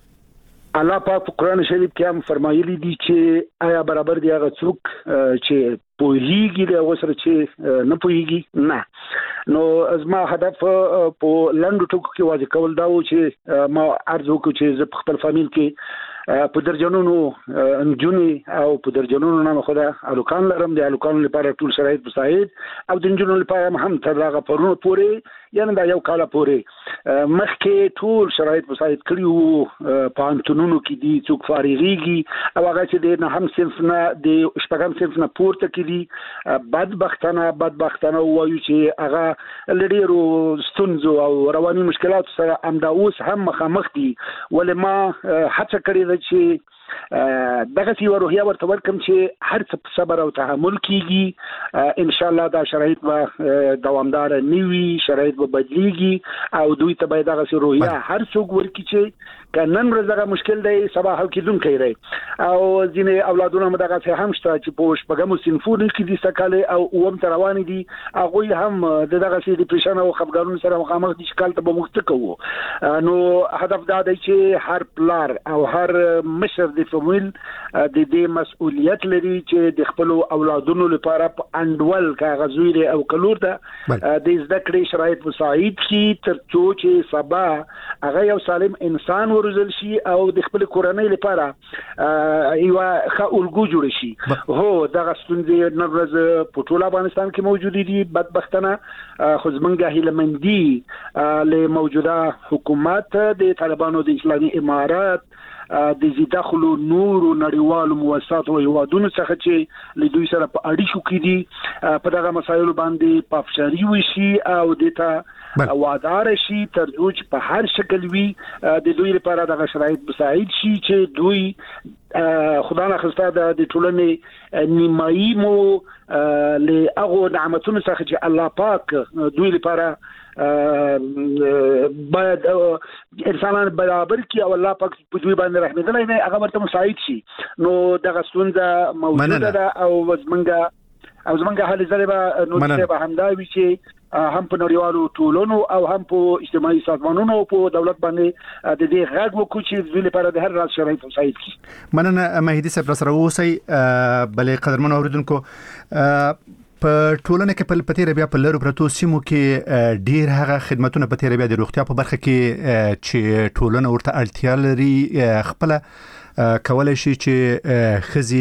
الله پاک قرآن شریف کې هم فرمایلی دي چې آیا برابر دی هغه څوک چې پوهیږي د اوسره چې نه پوهیږي نه. نو ازما هدف په لنډو ټکو کې واضح کول دا و چې ما ارزو کوم چې ز خپل فامیل کې په درجنونو انجونی او په درجنونو نه خو دا الوکان لرم د الوکان لپاره ټول شرایط مساعد او د انجونو لپاره هم تر هغه پرونو پورې یعنی دا یو کال پورې مخکې ټول شرایط مساعد کړیو په انتونونو کې دي څوک فارغيږي او هغه چې د نه هم صنف نه د شپږم صنف نه پورته کې دي بدبختانه بدبختانه وایو چې هغه لډیرو ستونزو او رواني مشکلات سره امدا اوس هم مخامخ دي ولې ما هڅه کړې چې دغه سی وروحیه ورته ورکم چې هر څه صبر او تحمل کیږي ان شاء الله دا شرایط به دوامدار نیوي شرایط به بدلیږي او دوی ته به دغه سی روحیه هر څوک ورکی چې کنن رزغه مشکل دی سبا حل کیدون کوي او ځینې اولادونه مدغه څه هم شته چې پوش بګمو سنفون کې دي سکاله او اوم روان دي هغه هم دغه سی ډیپریشن او خفګانونو سره مخامخ دي شکل ته به مخته کوو. نو هدف دا دی چې هر پلار او هر مشر د فامیل د دې مسؤلیت لري چې د خپل اولادونو لپاره په انډول کاغذوي او کلور ده د زده کړې شرایط مساعد شي تر څو چې سبا هغه یو سالم انسان ورزل شي او د خپل کورنۍ لپاره یو ښه الګو جوړ شي. هو دغه ستونزې نن ورځ په ټول افغانستان کې موجود دي بدبختانه خو زمونږه هیلمندي له موجوده حکومت د طالبانو د اسلامي امارات د زیداخلو نور او نړیوالو مؤسسات او هیوادونو څخه چې له دوی سره په اړیکو کې دي په دغه مسایلو باندې پافشاري وشي او دته وادار شي تر څو چې په هر شکل وي د دوی لپاره دغه شرایط مساعد شي چې دوی خدای نه خواسته د ټولنې نیمایي مو له هغه نعمتونو څخه چې الله پاک دوی لپاره باید انسانان برابر کی او الله پاک په دوی باندې رحمت الله نه هغه ورته مساعد شي. نو دغه ستونزه موجوده ده او زمونږه او زمونږه حل زره نو څه به همدا وی چې هم په نړیوالو ټولونو او هم په اجتماعي سازمانونو او په دولت باندې د دې غږ وکړو چې دوی لپاره د هر راز شرایط مساعد کی.
مننه مهدی صاحب سره اوسئ. بلې قدرمن اوریدونکو په ټولنه کې په پتیره بیا په لرو پرتو سیمو کې ډیر هغه خدماتونه په تیره بیا د روغتیا په برخه کې چې ټولنه ورته اړتیا لري خپل کولای شي چې خزي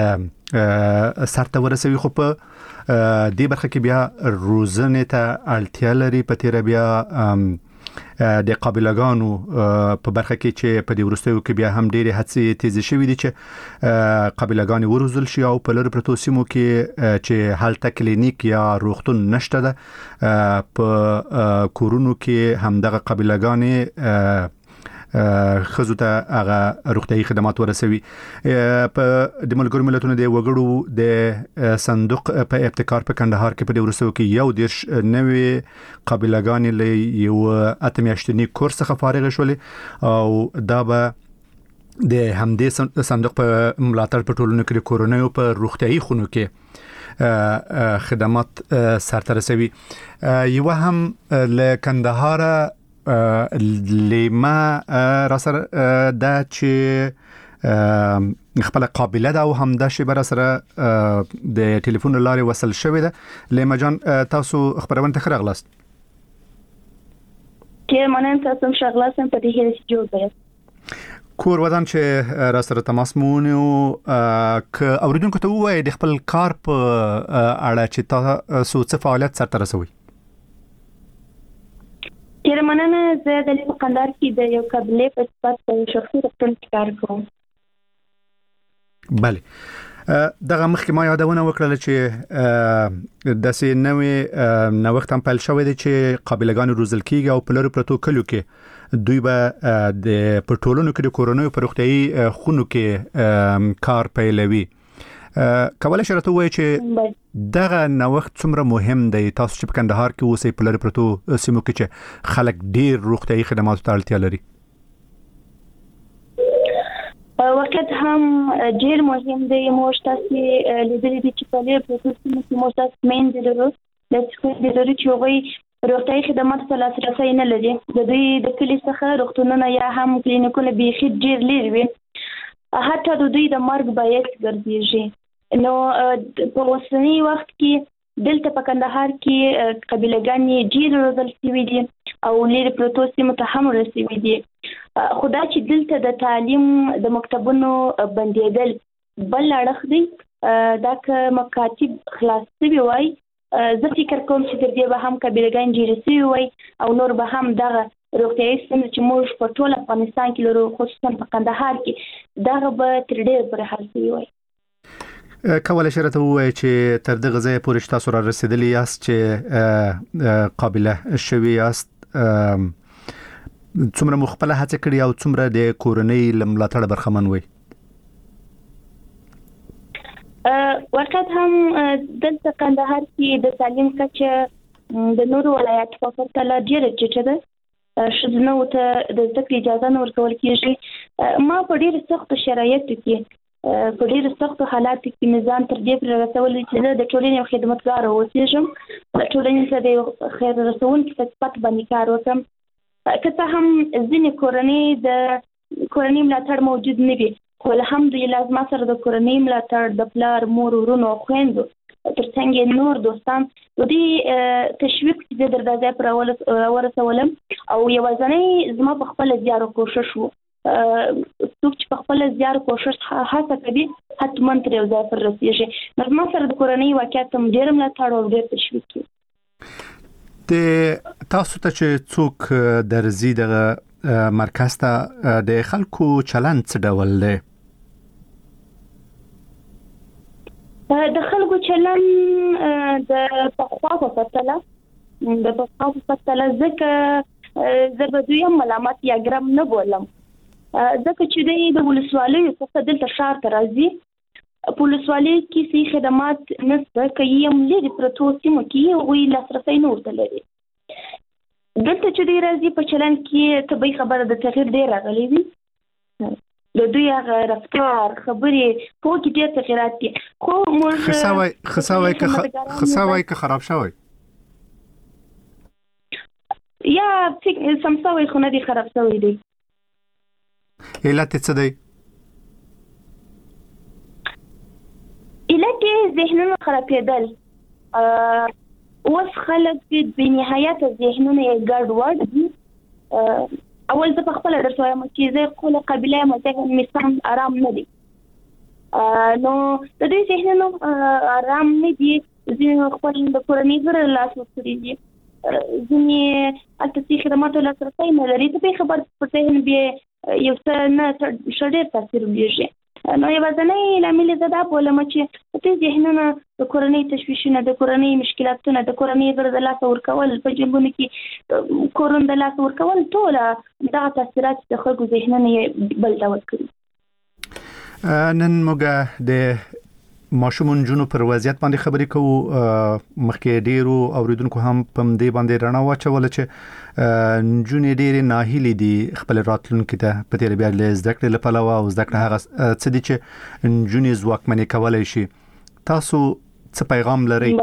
سرته ورسوي خو په دې برخه کې بیا روزنه ته اړتیا لري په تیره بیا د قابلګانو په برخه کې چې په دې ورستیو کې بیا هم ډېری هڅې تیز شوې دي چې قابلګانې وروزل شي او په لر پرتو سیمو کې چې هلته کلینیک یا روغتون نشته ده په کورونو کې هم دغه قابلګانې خزو ته هغه روغتيایي خدمات ورسوي. په د ملګرو ملتونو د وګړو د صندوق په ابتکار په کندهار کې په دې ورسو کې یو دیرش نوې قابلګانې له یو اتمیاشتنی کورس څخه فارغ شولې او دا به د همدې صندوق په ملاتړ په ټولنو کې کورونیو په روغتيایي خونو کې خدمات سرته رسوي. یو هم له کندهار لما را سره دا چې خپل قابلیت ده او هم دا شی بر سره د ټلیفون لارې وصل شوی ده. لما جان تاسو خبرونه ته خرغلاست
کې منن تاسو شغلاسم په دې هیڅ جوړ کړئ
کور ودان چې را سره تماس مونږ ک اوریدونکو ته وایي د خپل کار په اړه چې تاسو څه فعالیت سره رسوي.
ډېره مننه. زه د لیک قندهار کې د یو قبیلې په صفت په شخصي روغتون کې کار کوم.
بله دغه مخکې ما یادونه وکړه چې د سې نوې نوښت هم پیل شوی دی چې قابلګان روزل کیږي او په لرو پرتو کلو کې دوی به د پټولونو کې د کورونو په روغتيایي خونو کې کار پیلوي. کولای شئ راته ووایئ چې دغه نوښت څومره مهم دی تاسو چې په کندهار کې اوسئ په لرو پرتو سیمو کې چې خلک ډیر روغتيایي خدماتو ته اړتیا لري؟
وقت هم ډیر مهم دی. موږ تاسو لیدلې دي چې په لري پروسس کې موږ تاسو مین دي لرو د څه د لري چې وي روغتيایي خدماتو ته لاسرسي نه لري. د دوی د کلی څخه روغتونونه یا هم کلینیکونه بیخي ډیر لري وي، حتی د دوی د مرګ باعث ګرځي. نو په اوسنی وخت کې دلته په کندهار کې قبیلهګانې ډیر روزل شوي دي او لري پروتو سیمو ته هم رسېدلي دي. خدا چې دلته د تعلیم د مکتبونو بندېدل بل اړخ دی، دا که مکاتب خلاص شوي وای زه فکر کوم چې تر دې به هم قبیلهګانې ډېرې شوي وای او نور به هم دغه روغتیایي ستونزې چې موږ په ټول افغانستان کې لرو خصوصا په کندهار کې دغه به تر ډېره پورې حل شوي وای.
کولای شئ راته ووایئ چې تر دغه ځایه پورې چې تاسو را رسېدلي یاست چې قابله شوي یاست، څومره مو خپله هڅه کړې او څومره د کورنۍ له ملاتړه برخمن وئ؟
وقت هم دلته کندهار کې د تعلیم کچه د نورو ولایاتو په پرتله ډېره ټیټه ده. ښځینه ته د زده کړې اجازه نه ورکول کېږي. ما په ډېرو سختو شرایطو کې په ډېرو سختو حالاتو کې مې ځان تر دې پورې رسولی چې زه د ټولنې یو خدمتګاره اوسېږم، ټولنې ته د یو خیر رسوونکي په صفت باندې کار وکړم. که څه هم ځینې کورنۍ د کورنۍ ملاتړ موجود نه وي، خو الحمدلله زما سره د کورنۍ ملاتړ د پلار، مور، ورونو او خویندو تر څنګ نور دوستان د دې تشویق چې زه در دا ځای پر ورسولم او یوازینی زما په خپله زیار او کوښښ و. څوک چې په خپله زیار او کوښښ هڅه کوي حتما تر یو ځای پر رسېږي. نو زما سره د کورنۍ واقعیت هم ډېر ملاتړ او ډېر تشویق کوي.
د تاسو ته چې څوک درځي دغه مرکز ته د خلکو چلند څه ډول دی؟
د خلکو چلند د پخوا په پرتله د پخوا په پرتله ځکه زه به دویم ملامت یا ګرم نه بولم، ځکه چې دی د ولسوالیو څخه دلته ښار ته راځي. په ولسوالۍ کې صحي خدمات نشته، که یې هم لري پرتو سیمو کې هغوی لاسرسی نه ورته لري. دلته چې دی راځي په چلند کې طبیعي خبره د تغییر ډېر راغلی وي. د دوی هغه رفتار خبرې په کې ډېر تغیرات دي. خو موږ
ښه وایي که خراب شوی
یا سم شوی خو نه دی خراب شوی دی.
علت څه دی؟
علت یې ذهنونه خرابېدل. اوس خلک بې نهایته ذهنونه یې ګډوډ دي. اول زه په خپله درته وایم چې زه خپله قبیله یم، ذهن مې سم ارام نه دی. نو د دوی ذهنونه ارام نه دي. ځینې خپل د کورنۍ غړي له لاسه ورکړي دي، ځینې هلته صحي خدماتو لاسرسی نه لري. طبیعي خبر په ذهن بیا یو څه نه ښه ډېر تاثیر ولېږي. نو یوازینی لامل زه دا بولم چې دوی ذهنونه د کورنۍ تشویشونه، د کورنۍ مشکلاتونه، د کورنۍ غړو د لاسه ورکول، په جنګونو کې کورونو د لاسه ورکول، ټوله دغه تاثیرات د خلکو ذهنونه یې بل ډول کړي.
نن موږ د ماشومون جنو پر وضعیت باندې خبرې کوو. مخکې ډیرو اوریدونکو هم په دې باندې رڼا واچوله چې نجونې ډېرې ناهیلې دي خپل راتلونکي ته په تیر بیا له زده کړې له پلوه او زده کړه هغه څه دي چې نجونې ځواکمنې کولی شي. تاسو څه پیغام لرئ؟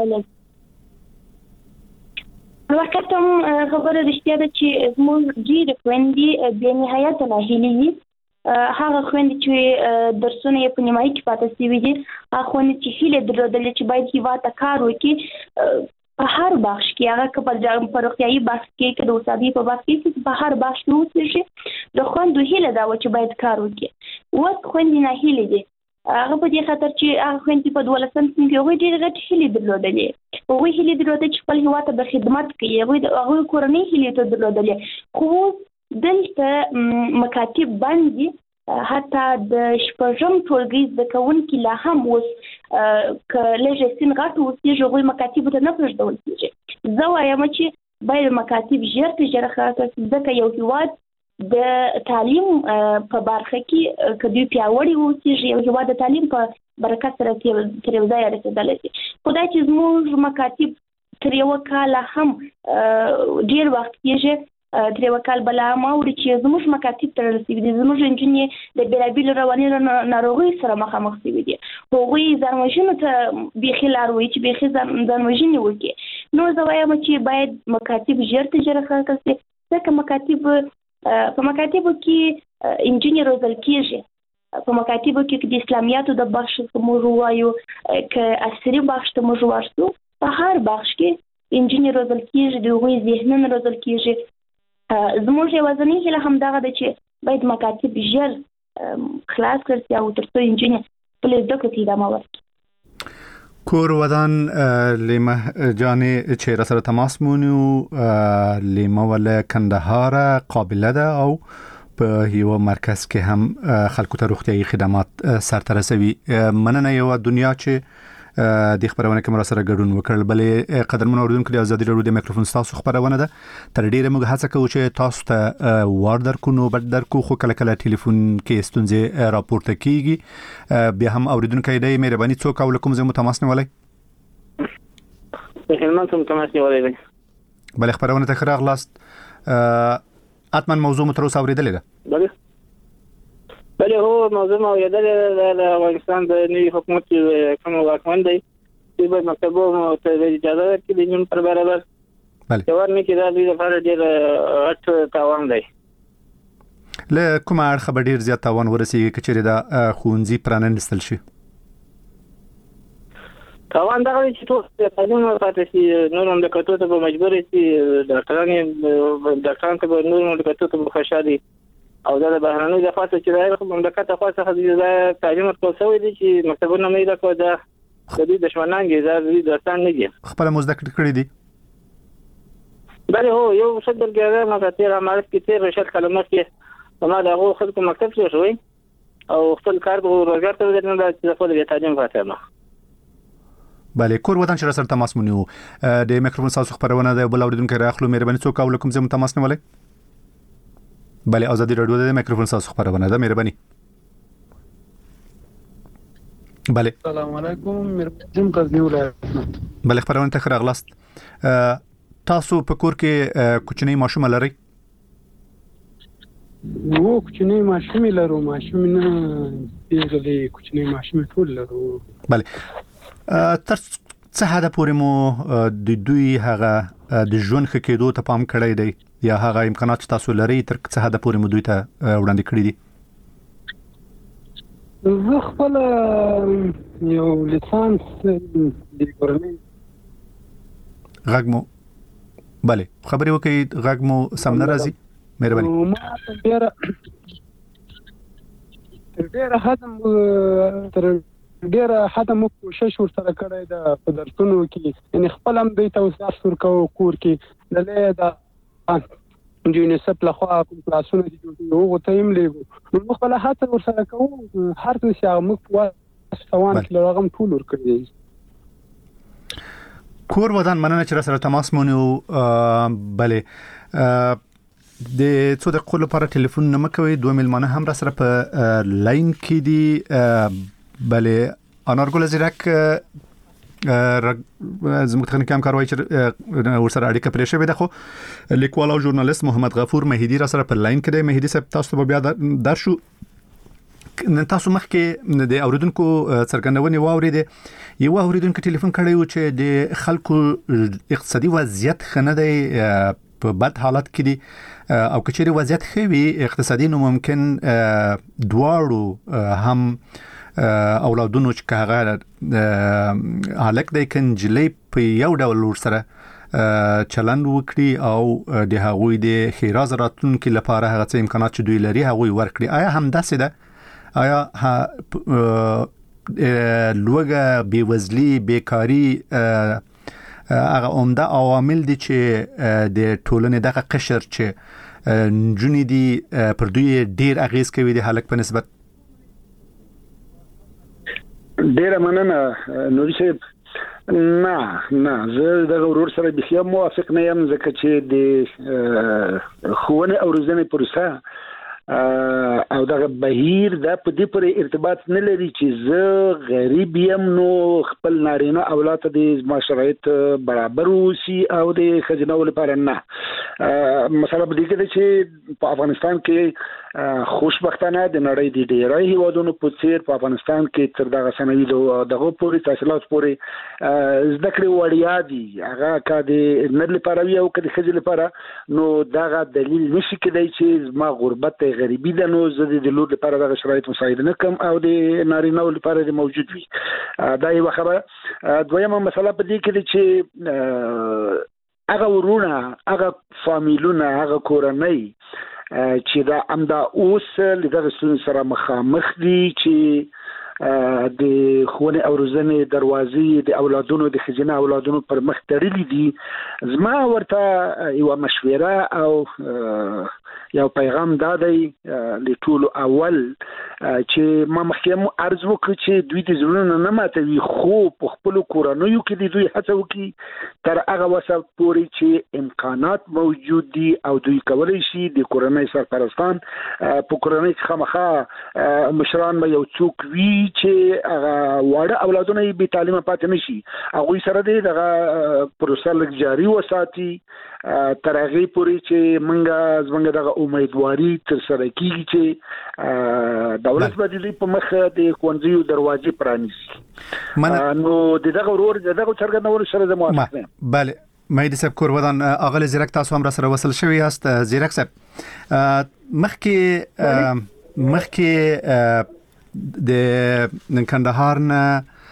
وقت هم خبره رښتیا ده چې زموږ ډېرې خویندې بې نهایته ناهیلې دي. هغه خویندې چې درسونه یې په نیمایي کې پاتې شوي دي، هغه خویندې چې هیلې درلودلې چې باید هېواد ته کار وکړي په هر بخش کې، هغه که په روغتیایي بخش کې، که د استادۍ په بخش کې، په هر بخش کې اوسېږي. د خویندو هیله دا وه چې باید کار وکړي. اوس خویندې ناهیلې دي. هغه په دې خاطر چې هغه خویندې په دولسم صنف کې هغوی ډېرې غټې هیلې درلودلې، هغوی هیلې درلودې چې خپل هیواد ته د خدمت کوي، هغوی د هغوی کورنۍ هیلې ته درلودلې، خو دلته مکاتب بند دي. حتی د شپږم ټولګي زده کوونکي لا هم اوس که لږ سین غټ اوسېږي هغوی مکاتبو ته نه پرېږدول کېږي. زه وایم چې باید مکاتب ژر تر ژره خلاص کړي، ځکه یو هیواد د تعلیم په برخه کې که دوی پیاوړي اوسېږي، یو هیواد د تعلیم په برکت سره تر یو ځایه رسېدلی شي. خو دا چې زموږ مکاتب تر یوه کاله هم ډېر وخت کېږي، تر یوه کال بله هم اوري چې زموږ مکاتب ته رسېږي دي، زموږ نجونې د بېلابېلو رواني ناروغیو سره مخامخ شوي دي، هغوی ځان وژنو ته بیخي لار وایي چې بیخي ځان وژنې وکړي. نو زه وایم چې باید مکاتب ژر تر ژره خلاص کړي، ځکه مکاتب په مکاتبو کې نجونې روزل کېږي. په مکاتبو کې د اسلامیاتو د بخش ته موږ ووایو، که عصري بخش ته موږ ورسو، په هر بخش کې نجونې روزل کېږي، د هغوی ذهنونه روزل کېږي. زموږ یوازینۍ هیله همدغه ده چې باید مکاتب ژر خلاص کړي او تر څو نجونې خپلې زده کړو ته ادامه ورکړي.
کور ودان لیمه جانې چې را سره تماس مونیو، لیمه ول کندهار قابله ده او په یو مرکز کې هم خلکو ته روغتیايي خدمات سرته رسوي. مننه یو دنیا چې د خبرونه کې مر سره ګډون وکړل. بلې قدرمن اوریدونکو د ازادي راډیو د میکروفون تاسو خبرونه ده تر ډیره موږ هڅه کوو چې تاسو ته وار درکو نو بد درکو، خو کله کله ټلیفون کې ستونزې راپورته کیږي. بیا هم اوریدونکو دی مهرباني څوک او کوم زمو تماس نیولای
په هلمند ته تماس نیولای دی.
بلې خبرونه ته خراغ لاست اتمن موضوع متر اوس اوریدلې ده.
بله بله هو موضوع ما اوریدلې د افغانستان د نوي حکومت کوم واکمن دی چې په مکتبو ته اجازه ورکړي د نیم پر برابر
بله
یو ورنه کې دا د لپاره ډېر اټ تاوان دی.
له کومه اړخه به ډېر زیات تاوان ورسیږي که چېرې دا ښوونځي پرانستل شي؟
تاوان دغه چې ټول تعلیم پاتې شي، نور مملکتونو ته به مجبور شي، ډاکټران ډاکټران ته به نور مملکتونو ته خوشحالي او دا د بهرنۍ د خاصه چې د مملکت د خاصه د تعلیم ورکول شوی دی چې مکتبونه مې دا کو دا د دې دشمنان دي، دا د دوستان نه دي،
خپل مزد کړی دي.
بله هو یو څه درګه ما ته تیر عمل کې تیر رشد کلمات کې ما دا هغه خلکو مکتب شوی او خپل کار به روزګار ته ورنه د خپل تعلیم فاتمه.
بله کور وطن چې سره تماس مونیو د میکروفون تاسو خبرونه ده بل اوریدونکو راخلو مهرباني څوک او کوم زمو تماس نیولای. بله ازادي راډیو د میکروفون تاسو خبرونه ده مهرباني. بله
السلام علیکم مرزم غزنی ولایت.
بله خبرونه ته راغلاست. تاسو په کور کې کوچنی ماشوم لرئ؟
نو کوچنی ماشوم لرو، ماشوم نه پیغلې کوچنی ماشوم ټول لرو.
بله تر څه حد پورې مو د دوی هغه د ژوند ښه کېدو ته پام کړی دی یا هغه امکانات چې تاسو لرئ تر څه حد پورې مو دوی ته وړاندې کړی دي؟
زه خپل یو لیسانس د کورنۍ
غږ مو بله خبرې وکړئ، غږ مو سم نه راځي مهرباني.
ما ډېره ډېره حد تر ډېره حد مو کوشش ورسره کړی ده په درسونو کې، یعنې خپل هم دوی ته اوس درس ورکوو کور کې دلې د د یونیسف لخوا کوم کلاسونه دي هغو ته یې هم لېږو. نو موږ خپله هڅه ورسره کوو هر څه چې هغه موږ په وس توان کې لرو هغه هم ټول ورکړي دي.
کور ودان مننه چې را سره تماس مونیو. بله د څو دقیقو لپاره ټلیفون نه مه کوئ، دوه میلمانه هم را سره په لاین کې دي. بله انارګل زیرک زموږ تخنیکی همکار وایي چې ورسره اړیکه پرې شوې ده، خو لیکوال او ژورنالیست محمد غفور مهدي را سره په لاین کې دی. مهدي صاحب تاسو ته بیا درشو نن تاسو مخکې د اوریدونکو څرګندونې واورېدې، یو اوریدونکو ټلیفون کړی و چې د خلکو اقتصادي وضعیت ښه نه دی، په بد حالت کې دي او که چیرې وضعیت ښه وي اقتصادي نو ممکن دواړو هم اولادونو چې هغه هلک دی که نجلۍ په یو ډول ورسره چلند وکړي او د هغوی د ښېراز راتلونکي لپاره هغه څه امکانات چې دوی لري هغوی ورکړي. آیا همداسې ده؟ آیا لوږه، بېوزلي، بیکاري هغه عمده عوامل دي چې د ټولنې دغه قشر چې نجونې دي پر دوی ډیر اغیز کوي د هلک په نسبت؟
ډیره مننه نوري صاحب. نه نه زه د ورور سره بخیا موافق نه یم، ځکه چې د ښوونې او روزنې پروسه او دغه بهیر د په دې پورې ارتباط نه لري چې زه غریب یم نو خپل نارینه اولاد ته د شرایط برابر وسی او د ښځینه لپاره نه. مثلا په دې کې چې په افغانستان کې خوشبختانه د نړۍ د ډیری هیوادونو په څیر په افغانستان کې تر دغه سنوي دغه پورې تحصیلات پورې زده کړې وړیا دي، هغه که د نر لپاره وي او که د ښځې لپاره، نو دغه دلیل نشي کېدای چې زما غربت غریبي ده نو زه د لور لپاره دغه شرایط مساعده نه کوم او د نارینه لپاره د موجود وي. دا یو خبره. دویمه مسله په دې کې ده چې هغه ورونه، هغه فامیلونه، هغه کورنۍ چې دا امدا اوس له دغه ستونزې سره مخامخ دي چې د ښوونې او روزنې دروازې د اولادونو د ښځینه اولادونو پر مخ تړلې دي، زما ورته یو مشوره او یو پیغام دا دی د ټولو اول چې ما مخکې عرض وکړ چې دوی د زړونو نه ماتوي، خو په خپلو کورنیو کې د دوی هڅه وکړي تر هغه وسه پورې چې امکانات موجود دي او دوی کولی شي د کورنۍ سرپرستان په کورنۍ کې خامخا مشران به یو څوک وي چې هغه واړه اولادونه یې بې تعلیمه پاتې نه شي، هغوی سره دی دغه پروسه لږ جاري وساتي تر هغې پورې چې موږ زموږ دغه امیدواري تر سره کېږي چې دولت به د دوی په مخ د ښوونځیو دروازې پرانیزي. نو د دغه ورور د دغه څرګندولو سره زه موافق یم.
بله مهدي صاحب کور ودان اغلی زیرک تاسو هم را سره وصل شوي یاست. زیرک صاحب مخکې مخکې د کندهار نه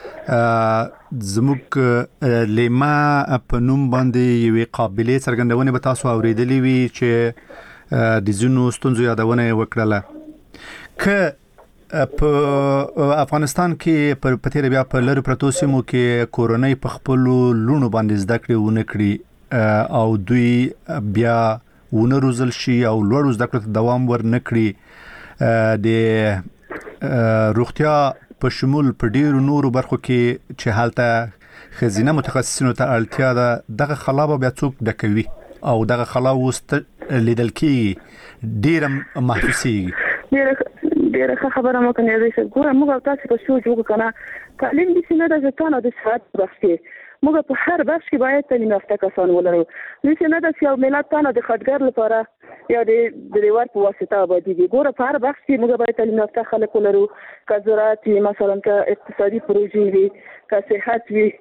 زموږ لیما په نوم باندې یوې قابلې څرګندونې به تاسو اورېدلې وي چې د ځینو ستونزو یادونه یې وکړله. که په افغانستان کې په تېره بیا په لرې پرتو سیمو کې کورنۍ په خپلو لوڼو باندې زده کړې ونه کړي او دوی بیا ونه روزل شي او لوړو زده کړو ته دوام ورنه کړي، د روغتیا په شمول په ډیرو نورو برخو کې چې هلته ښځینه متخصصینو ته اړتیا ده، دغه خلا به بیا څوک ډکوي او دغه خلا اوس لیدل کېږي، ډیره محسوسېږي.
ډیره ښه خبره مو کنه دی چې ګوره موږ تاسو په سوچ وکړو کنه تعلیم د سینه د ځکانو د ساعت بحث کې موږ په هر بحث کې باید تعلیم یافته کسان ولرو، چې نه د یو ملت تانه د خدګر لپاره یا د ډریور په واسطه آبادیږي. ګوره په هر بحث کې موږ باید تعلیم یافته خلک ولرو، که زراعت وي مثلا، که اقتصادي پروژې وي، که صحت وي،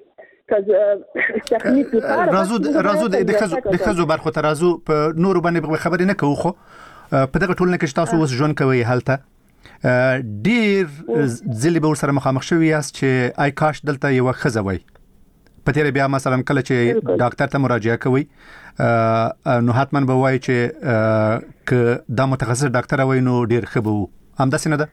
رازو رازو د ښځو برخو ته رازو په نورو باندې خبرې نه کوو، خو په دغه ټولنه کې چې تاسو اوس ژوند کوئ هلته ډیر ځلې به ورسره مخامخ شوي یاست چې ای کاش دلته یوه ښځه وای. په تېره بیا مثلا کله چې ډاکټر ته مراجعه کوئ نو حتما به وایي چې که دا متخصص ډاکټر وای نو ډیر ښه به وو. همداسې نه ده؟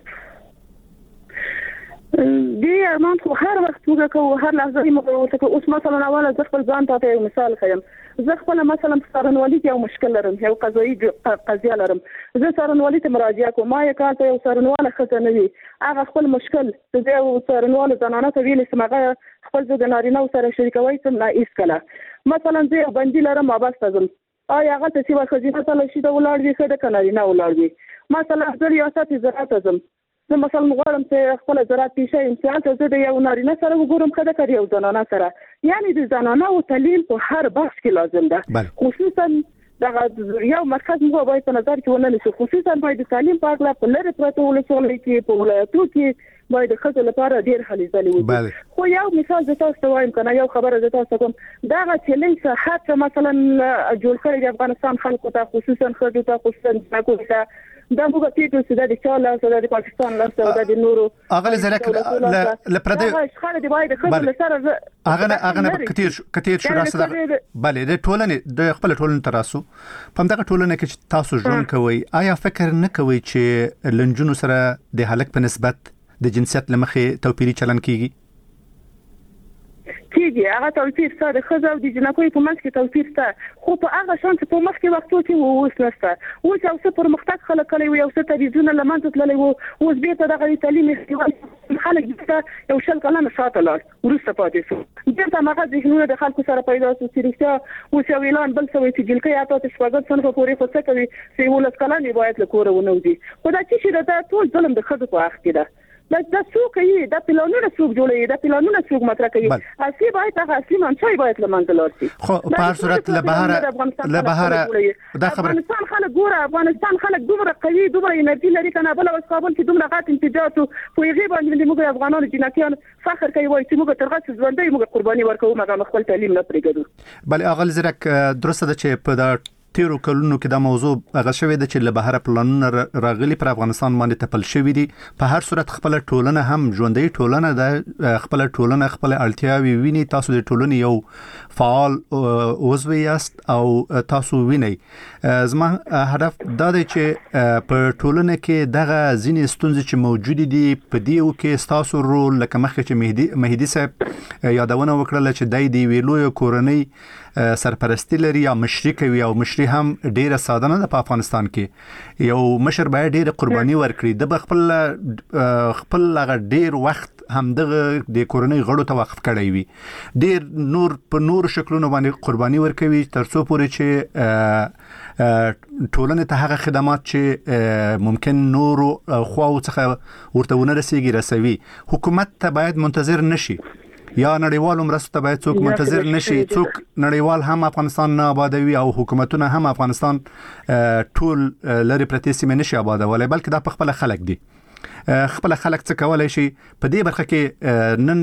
دی ارمان خو هر وخت موږ کوو، هر لحظه یې موږ ورته کوو. اوس مثلا اوله زه خپل ځان ته یو مثال ښیم، زه خپله مثلا په څارنوالي کې یو مشکل لرم، یو قضایي قضیه لرم، زه څارنوالي ته مراجعه کوم، ما یې کال ته یو څارنواله ښځه نه وي، هغه خپل مشکل زه یو څارنواله زنانه ته ویلی سم، هغه خپل زه د نارینهو سره شریکوی سم نه هېڅکله. مثلا زه یو بندي لرم ابس ته ځم، آیا هغه ته چې ښځینه ته له شي ته ولاړ وي ښه ده که نارینه ولاړ وي. مثلا زه ریاست زراعت ته ځم، زه مثلا غواړم چې خپل زراعت پیشه یم چې هلته زه د یو نارینه سره وګورم ښه ده که د یو زنانه سره. یعنې د زنانهو تعلیم په هر بحث کې لازم ده، خصوصا دغه یو مرکز موږ باید په نظر کې ونه نیسو، خصوصا باید د تعلیم په هکله په لرې پرتو ولسوالیو کې په ولایتو کې باید د ښځو لپاره ډېر هلې ځلې وکړي. خو یو مثال زه تاسو ته وایم که نه، یو خبره زه تاسو ته کوم، دغه چلنج صحت څه مثلا جوړ کړی د افغانستان خلکو ته، خصوصا ښځو ته، خصوصا ځمکو ته، دا موږ پیټو چې دا د چا لاسه ده، د پاکستان لاسه ده، د نورو
اغلی زرک له پردی
خلک دی باید ښځو له سره
هغه هغه کتیر کتیر شو راسته. بله د ټولنې د خپل ټولنې ته راسو، په همدغه ټولنه کې چې تاسو ژوند کوئ، آیا فکر نه کوئ چې له نجونو سره د هلک په نسبت د جنسیت له مخې توپیري چلن کېږي؟
کیږي هغه توپیر څه د خزو د جنکوي په منځ کې توپیر څه خو په هغه شان چې په مخ کې وختو کې اوس نشته اوس یو څه پرمختګ خلک کوي یو څه تدریجونه لمنځه تللی وو اوس بیرته دغه تعلیم خلک یو شل کلنه شاته لاړ ورسته پاتې شو بیرته هغه ذهنونه د خلکو سره پیدا شو چې رښتیا اوس یو اعلان بل څه وایي چې جلکۍ اته شپږم صنف پورې خو څه کوي چې ولس کلنې باید له کوره ونوځي خو دا چې دا ټول ظلم د ښځو په حق کې ده دا د څوک یې د پلانونو څوک جوړوي د پلانونو څوک مطرح کوي اصلي باید هغه اصلي منشأ باید لمنځه لاړ شي
خو په هر صورت له بهر له بهر دا خبره
افغانستان خلک ګوره افغانستان خلک دومره قوي دومره انرژي لري کنه بل اوس کابل کې دومره غات امتیازات او یې باندې موږ افغانانو جنکیان فخر کوي وایي چې موږ ترغه ژوندۍ موږ قرباني ورکوو مګر خپل تعلیم نه پرېږدو
بل اغل زرک درسته ده چې په دا تیرو کلونو کې دا موضوع هغه شوې ده چې له بهر پلانونه راغلي پر افغانستان باندې تپل شوې دي په هر صورت خپل ټولنه هم ژوندۍ ټولنه ده خپل ټولنه خپل اړتیاوي ویني تاسو د ټولنې یو فعال عضو یاست او تاسو ویني زما هدف دا دی چې په ټولنه کې دغه ځینې ستونزې چې موجود دي په دیو کې تاسو رول لکه مخکې چې مهدي مهدي صاحب یادونه وکړه چې دای دی ویلو کورنۍ سرپرستی لري یا مشري کوي او مشري هم ډیره ساده نه ده په افغانستان کې یو مشر باید ډیره قرباني ورکړي د خپل خپل هغه ډیر وخت هم دغه د کورنۍ غړو ته وقف کړی وي ډیر نور په نور شکلونو باندې قرباني ورکوي ترڅو پورې چې ټولنې ته هغه خدمات چې ممکن نور خواو څخه ورته ونه رسیږي رسوي حکومت ته باید منتظر نشي یا نړیوال مرستو ته باید څوک منتظر نشي څوک نړیوال هم افغانستان نه آبادوي او حکومتونه هم افغانستان ټول لري پرتې سیمه نشي آبادولای بلکې دا په خپل خلک دي خپل خلک څه کولای شي په دې برخه کې نن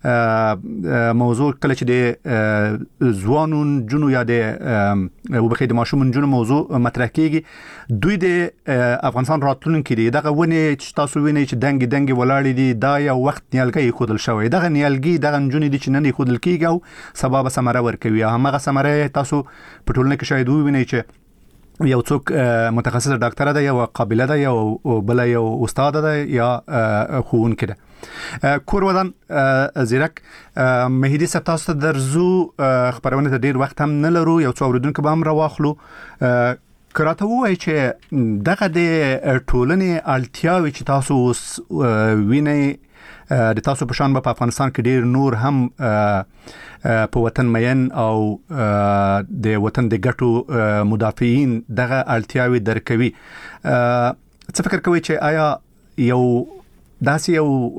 موضوع کله چې د ځوانون جنو یا د وبخې د ماشومون جنو موضوع مطرح کیږي دوی د افغانستان راتلونکي دي دغه ونه چې تاسو وینئ چې دنګ دنګ ولاړ دي دا یو وخت نیالګي خودل شوی دغه نیالګي دغه جنو دي چې نن خودل کیږي او سبب سمره ورکوي هغه سمره تاسو په ټولنه کې شاید ووینئ چې یو څوک متخصص ډاکټر ده یا قابله ده یا بل یو استاد ده یا ښوونکی ده کور ودان زیرک مهدي صاحب تاسو ته درزو خبرونه ته ډیر وخت هم نه لرو یو څو اوریدونکو به هم راواخلو کراته وای چې دغه د ټولنې اړتیاوي چې تاسو وینئ د تاسو په شان په افغانستان کې ډیر نور هم په وطن مین او د وطن د ګټو مدافعین دغه اړتیاوي درکوي څه فکر کوي چې آیا یو داسې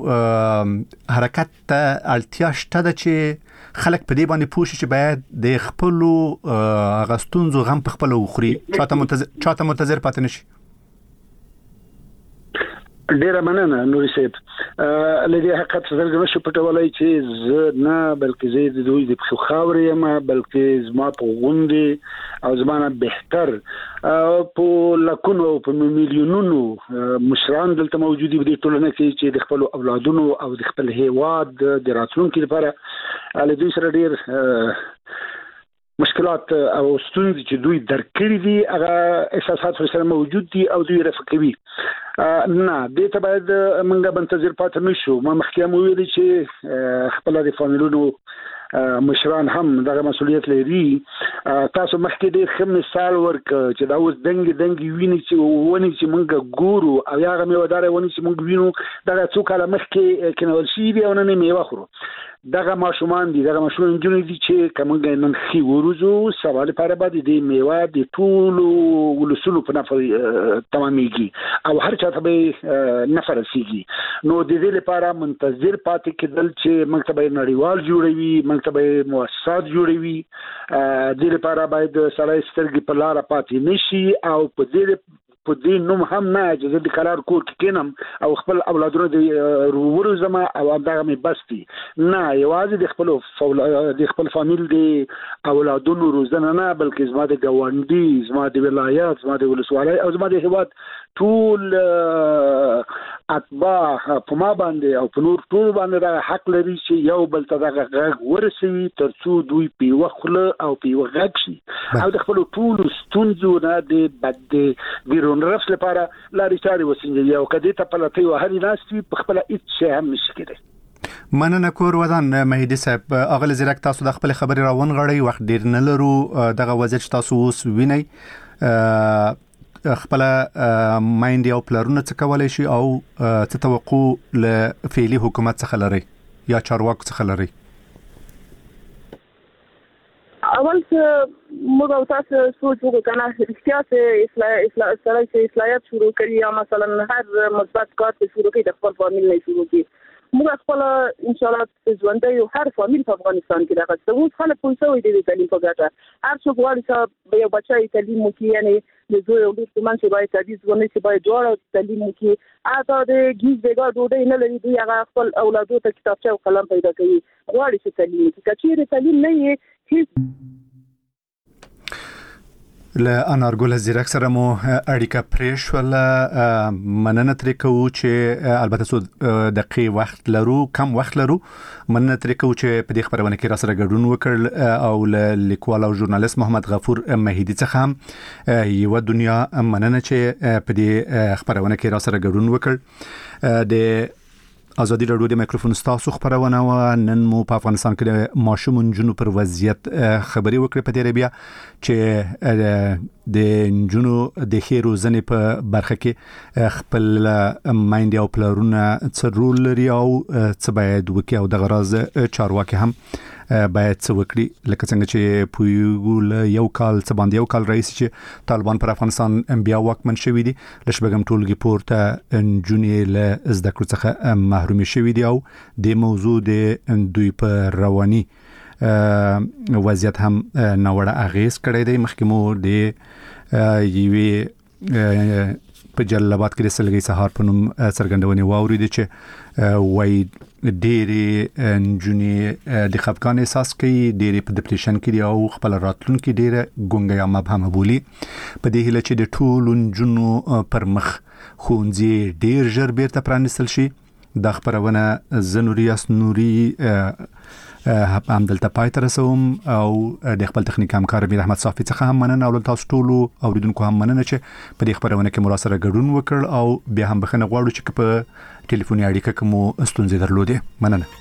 یو حرکت ته اړتیا شته ده چې خلک په دې باندې پوه شي چې باید د خپلو غستونزو غم په خپل وخوري چاته منتظر چاته منتظر پاتې نشي
ډیره مننه نوري صاحب لدې حقیقت څرګند نشو پټولای چې زه نه بلکې زه د دوی د خاورې یم بلکې زما په غونډې او زمانه بهتر په لکونو په میلیونونو مشران دلته موجود دي د ټولنې کې چې د خپل اولادونو او د خپل هیواد د راتلونکي لپاره لدې سره ډیر مشکلات او ستونزې چې دوی درکړي دي هغه احساسات سره موجود دي او دوی رفع کوي نه دې ته باید موږ منتظر پاتې نشو ما مخکې مو ویلي چې خپل د فامیلونو مشران هم دغه مسؤلیت لري تاسو مخکې ډېر ښه مثال ورک چې دا اوس دنګ دنګ ویني چې ونی چې موږ ګورو او هغه میوه ونی چې موږ وینو دغه څو کاله مخکې کېنول شي بیا نه میوه خورو دغه ماشومان دي دغه ماشومان جوړ دي چې کومه نن خي ورزو سوال لپاره باندې د میوه د ټول ولسلو په نفر تمامېږي او هر چا ته به نفر سيږي نو د دې لپاره منتظر پاتې کېدل چې مکتب نړیوال جوړوي مکتب مؤسسات جوړوي د دې لپاره باید سړی سترګې په لار پاتې نشي او په دې په دې نوم هم نه چې د قرار کور کې کینم او خپل اولادونو د ورو زما او دغه مې بستي نه یوازې د خپل د خپل فامیل دی اولادونو روزنه نه بلکې زما د ګاونډي زما د ولایت زما د ولسوالۍ او زما د هیواد ټول اتباع په ما باندې او په نور ټول باندې دا حق لري چې یو بل ته دغه غږ ورسوي ترڅو دوی په وخله او په وغږ شي او د خپل ټول ستونزو نه د بد بیرون رفس لپاره لارې چارې وسنجوي او کدی ته پلاتې او هرې ناس په خپل هیڅ شی هم نشي کېدای
مننه کور ودان مهدی صاحب اغل زیرک تاسو د خپل خبري راون غړی وخت ډیر نه لرو دغه وضعیت تاسو اوس وینئ خپل مایند یو پلانونه څه کولای شي او څه توقع له فعلی حکومت څخه لري یا چارواکو څخه لري؟
اول موږ او تاسو سوچ وکړو کنه رښتیا چې اصلاح اصلاح سره چې اصلاحات شروع کړي یا مثلا هر مثبت کار چې شروع کړي د خپل فامیل نه شروع کړي موږ خپل ان شاء الله ژوندۍ یو هر فامیل په افغانستان کې راغلی څه اوس خلک پوښتنه کوي د تعلیم په ګټه هر څوک غواړي چې یو بچی تعلیم وکړي یعنی د زوی او د مان چې باید تعلیم ونه چې باید جوړ تعلیم وکړي اته د گیز دغه ډوډۍ نه لري دوی هغه خپل اولادو ته کتابچه او قلم پیدا کوي غواړي چې تعلیم وکړي کچېره تعلیم نه یې
له انارګل زیرک سره مو اړیکه پرېښ ولا مننه ترې کوو چې البته سو دقیق وخت لرو کم وخت لرو مننه ترې کوو چې په دې خبرونه کې را سره ګډون وکړ او له لیکوال او ژورنالیست محمد غفور مهدی څخه هم یو دنیا مننه چې په دې خبرونه کې را سره ګډون وکړ د ازادي راډیو د مایکروفون تاسو خبرونه و نن مو په افغانستان کې د ماشوم جنو پر وضعیت خبري وکړه په دې بیا چې د جنو د خیرو زنې په برخه کې خپل مایند او پلانونه څه رول لري او څه باید وکړي او د غراض چارواکي هم باید څه وکړي لکه څنګه چې پویګول یو کال څه باندې یو کال رئیس چې طالبان پر افغانستان بیا واکمن شوی دي لشبګم ټولګي پورته جنې له زده کړو څخه محروم شوی دي او د موضوع د دوی په رواني وضعیت هم نوړه اغیز کړی دی مخکې مو د یوې په جلال آباد کې د سلګي سهار په نوم څرګندونې واورېدې چې وای ډېرې نجونې د خفګان احساس کوي ډېرې په ډپریشن کې دي او خپل راتلونکي ډېره ګونګه یا مبهمه بولي په دې هیله چې د ټولو نجونو پر مخ ښوونځي ډېر ژر بیرته پرانیستل شي دا خبرونه زه نوریاس نوري هم دلته پای ته رسوم او د خپل تخنیک همکار امیر احمد صافي څخه هم مننه او تاسو ټول اوریدونکو هم مننه چې په دې خبرونه کې مو سره ګډون وکړ او بیا هم بخنه غواړو چې په ټلیفوني اړیکه کې مو ستونزې درلودې مننه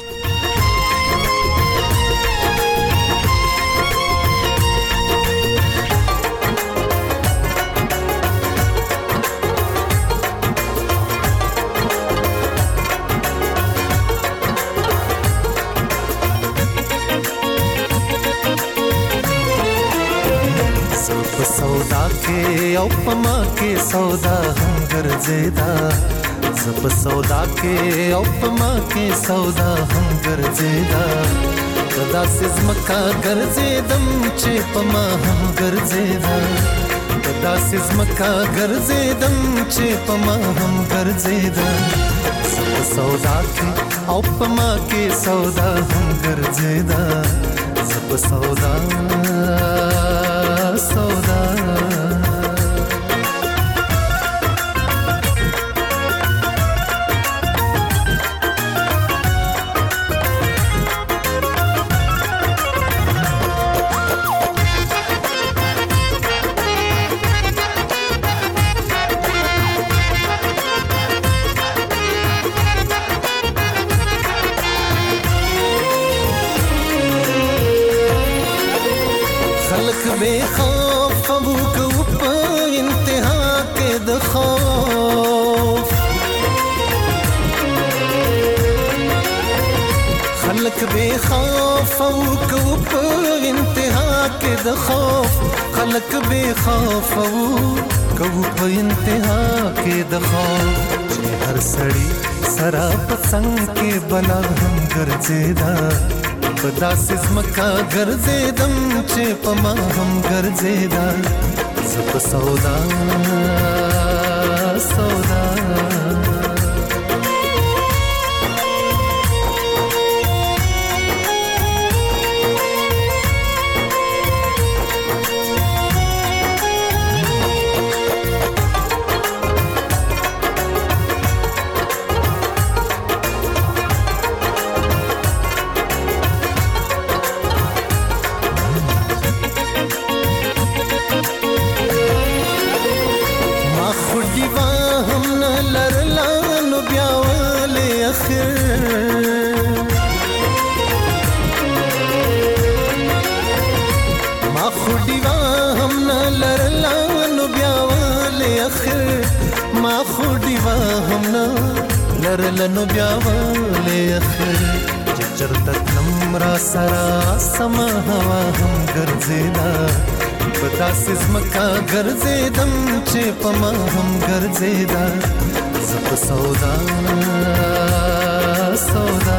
او پما کې سودا هم ګرځیدا زپ سودا کې او پما کې سودا هم ګرځیدا کدا سزمکا ګرځیدم چې پما هم ګرځیدا کدا سزمکا ګرځیدم چې پما هم ګرځیدا زپ سودا کې او پما کې سودا هم ګرځیدا زپ سودا سودا بے خوف او کو په انتها کې د خوف خلق بے خوف او کو په انتها کې د خوف چې هر سړی سرا پسنګ کې بلا هم ګرځیدا په داسې مکا ګرځیدم چې پما هم ګرځیدا زپ سودا سودا وا هم نه لرلنو بیا ولې اخر چې چرته تلم را سره سما هوا هم ګرځېدا په داسې ځمکه ګرځېدم چې په ما هم ګرځېدا زه په سودا سودا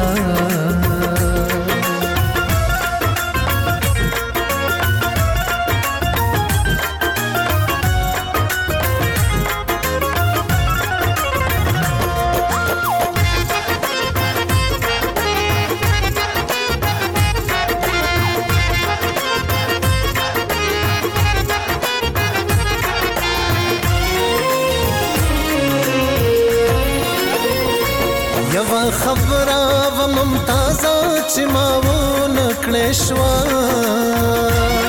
خبره و ممتازه چې ما و نکړې شوه